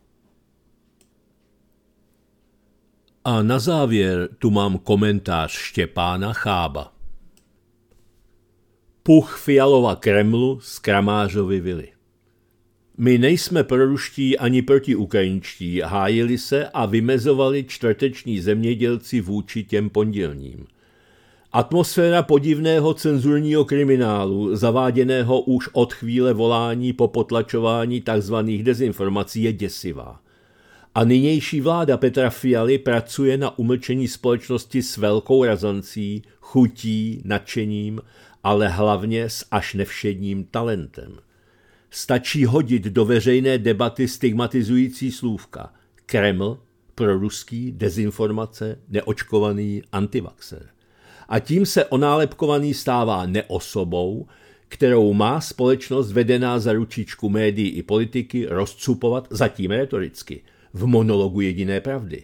A na závěr tu mám komentář Štěpána Chába. Puch Fialova Kremlu z Kramářovy vily. My nejsme proruští ani protiukrajinští, hájili se a vymezovali čtvrteční zemědělci vůči těm pondělním. Atmosféra podivného cenzurního kriminálu, zaváděného už od chvíle volání po potlačování tzv. Dezinformací, je děsivá. A nynější vláda Petra Fialy pracuje na umlčení společnosti s velkou razancí, chutí, nadšením, ale hlavně s až nevšedním talentem. Stačí hodit do veřejné debaty stigmatizující slůvka. Kreml, proruský, dezinformace, neočkovaný, antivaxer. A tím se onálepkovaný stává neosobou, kterou má společnost vedená za ručičku médií i politiky rozcupovat zatím retoricky, v monologu jediné pravdy.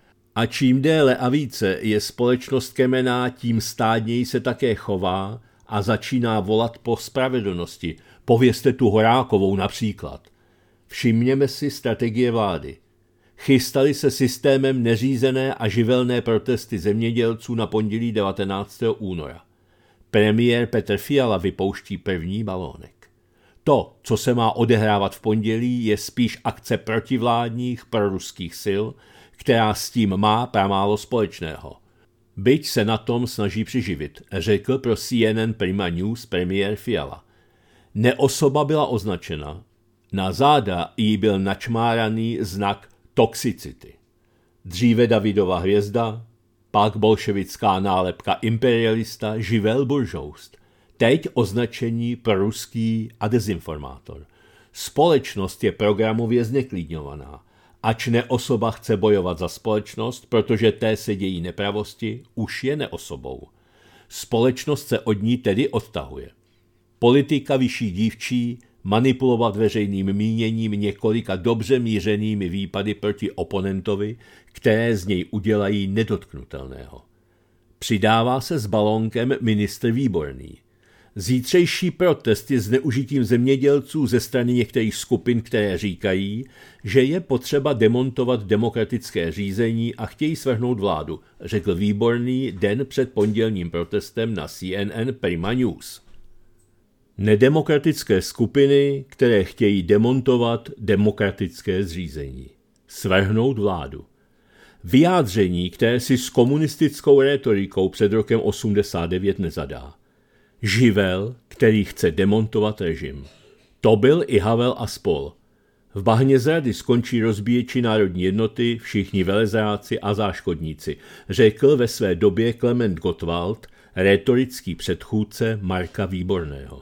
A čím déle a více je společnost kemená, tím stádněji se také chová a začíná volat po spravedlnosti. Povězte tu Horákovou například. Všimněme si strategie vlády. Chystali se systémem neřízené a živelné protesty zemědělců na pondělí 19. února. Premiér Petr Fiala vypouští první balónek. To, co se má odehrávat v pondělí, je spíš akce protivládních proruských sil, která s tím má pramálo společného. Byť se na tom snaží přiživit, řekl pro CNN Prima News premiér Fiala. Neosoba byla označena, na záda jí byl načmáraný znak toxicity. Dříve Davidova hvězda, pak bolševická nálepka imperialista, živel buržoust. Teď označení proruský a dezinformátor. Společnost je programově zneklidňovaná. Ač neosoba chce bojovat za společnost, protože té se dějí nepravosti, už je neosobou. Společnost se od ní tedy odtahuje. Politika vyšší dívčí, manipulovat veřejným míněním několika dobře mířenými výpady proti oponentovi, které z něj udělají nedotknutelného. Přidává se s balónkem ministr Výborný. Zítřejší protest je zneužitím zemědělců ze strany některých skupin, které říkají, že je potřeba demontovat demokratické řízení a chtějí svrhnout vládu, řekl Výborný den před pondělním protestem na CNN Prima News. Nedemokratické skupiny, které chtějí demontovat demokratické zřízení. Svrhnout vládu. Vyjádření, které si s komunistickou rétorikou před rokem 89 nezadá. Živel, který chce demontovat režim. To byl i Havel a spol. V bahně zrady skončí rozbíječi národní jednoty, všichni velezáci a záškodníci, řekl ve své době Klement Gottwald, rétorický předchůdce Marka Výborného.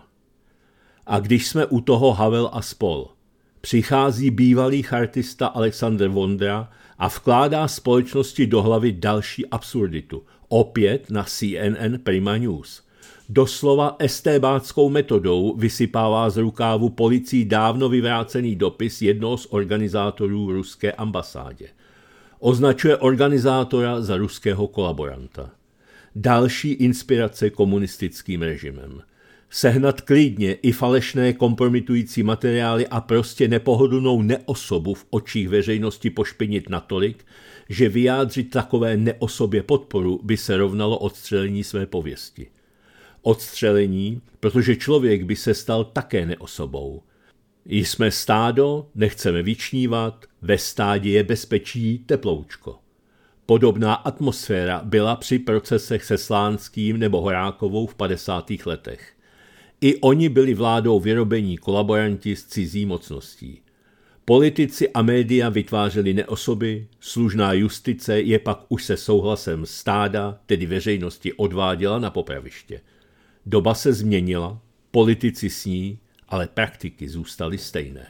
A když jsme u toho Havel a spol, přichází bývalý chartista Alexander Vondra a vkládá společnosti do hlavy další absurditu, opět na CNN Prima News. Doslova estébáckou metodou vysypává z rukávu policií dávno vyvrácený dopis jednoho z organizátorů ruské ambasádě. Označuje organizátora za ruského kolaboranta. Další inspirace komunistickým režimem. Sehnat klidně i falešné kompromitující materiály a prostě nepohodlnou neosobu v očích veřejnosti pošpinit natolik, že vyjádřit takové neosobě podporu by se rovnalo odstřelení své pověsti. Odstřelení, protože člověk by se stal také neosobou. Jsme stádo, nechceme vyčnívat, ve stádě je bezpečí teploučko. Podobná atmosféra byla při procesech se Slánským nebo Horákovou v 50. letech. I oni byli vládou vyrobení kolaboranti s cizí mocností. Politici a média vytvářeli neosoby, služná justice je pak už se souhlasem stáda, tedy veřejnosti, odváděla na popraviště. Doba se změnila, politici s ní, ale praktiky zůstaly stejné.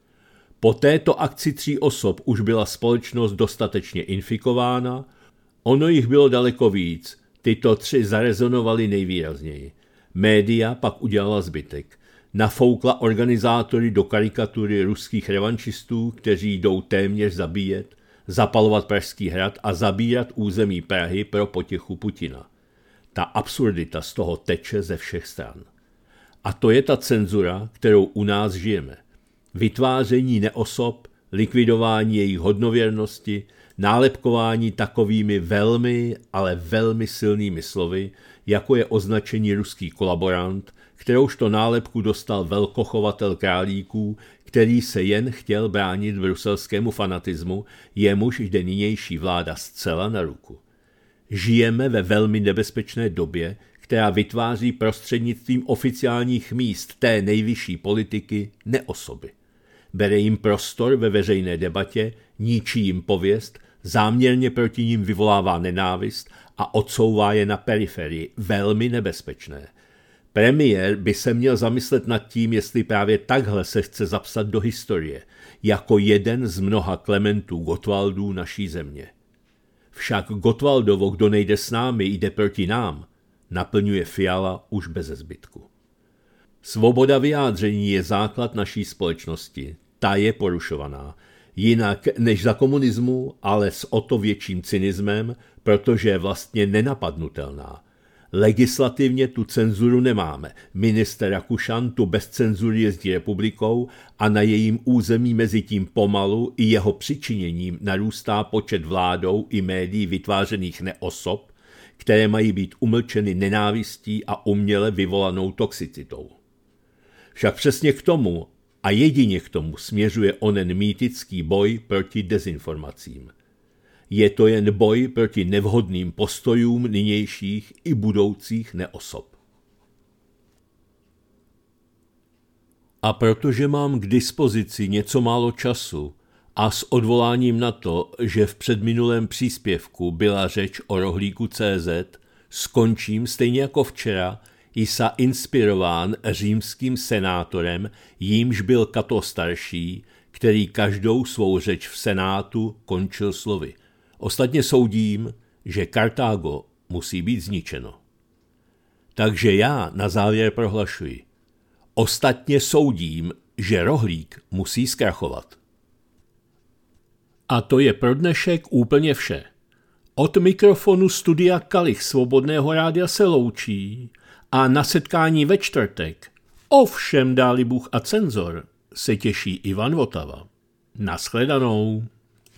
Po této akci 3 osob už byla společnost dostatečně infikována, ono jich bylo daleko víc, tyto 3 zarezonovaly nejvýrazněji. Média pak udělala zbytek. Nafoukla organizátory do karikatury ruských revanšistů, kteří jdou téměř zabíjet, zapalovat Pražský hrad a zabírat území Prahy pro potěchu Putina. Ta absurdita z toho teče ze všech stran. A to je ta cenzura, kterou u nás žijeme. Vytváření neosob, likvidování jejich hodnověrnosti, nálepkování takovými velmi, ale velmi silnými slovy, jako je označení ruský kolaborant, kteroužto nálepku dostal velkochovatel králíků, který se jen chtěl bránit bruselskému fanatismu, jemuž jde nynější vláda zcela na ruku. Žijeme ve velmi nebezpečné době, která vytváří prostřednictvím oficiálních míst té nejvyšší politiky neosoby. Bere jim prostor ve veřejné debatě, ničí jim pověst, záměrně proti nim vyvolává nenávist a odsouvá je na periferii, velmi nebezpečné. Premiér by se měl zamyslet nad tím, jestli právě takhle se chce zapsat do historie, jako jeden z mnoha Klementů Gottwaldů naší země. Však Gottwaldovo, kdo nejde s námi, jde proti nám, naplňuje Fiala už beze zbytku. Svoboda vyjádření je základ naší společnosti, ta je porušovaná. Jinak než za komunismu, ale s o to větším cynismem, protože je vlastně nenapadnutelná. Legislativně tu cenzuru nemáme. Minister Rakušan tu bez cenzury jezdí republikou a na jejím území mezi tím pomalu i jeho přičiněním narůstá počet vládou i médií vytvářených neosob, které mají být umlčeny nenávistí a uměle vyvolanou toxicitou. Však přesně k tomu a jedině k tomu směřuje onen mýtický boj proti dezinformacím. Je to jen boj proti nevhodným postojům nynějších i budoucích neosob. A protože mám k dispozici něco málo času a s odvoláním na to, že v předminulém příspěvku byla řeč o rohlíku CZ, skončím stejně jako včera Isa inspirován římským senátorem, jímž byl Cato starší, který každou svou řeč v senátu končil slovy: ostatně soudím, že Kartágo musí být zničeno. Takže já na závěr prohlašuji: ostatně soudím, že rohlík musí zkrachovat. A to je pro dnešek úplně vše. Od mikrofonu studia Kalich Svobodného rádia se loučí a na setkání ve čtvrtek, ovšem dáli Bůh a cenzor, se těší Ivan Votava. Nashledanou.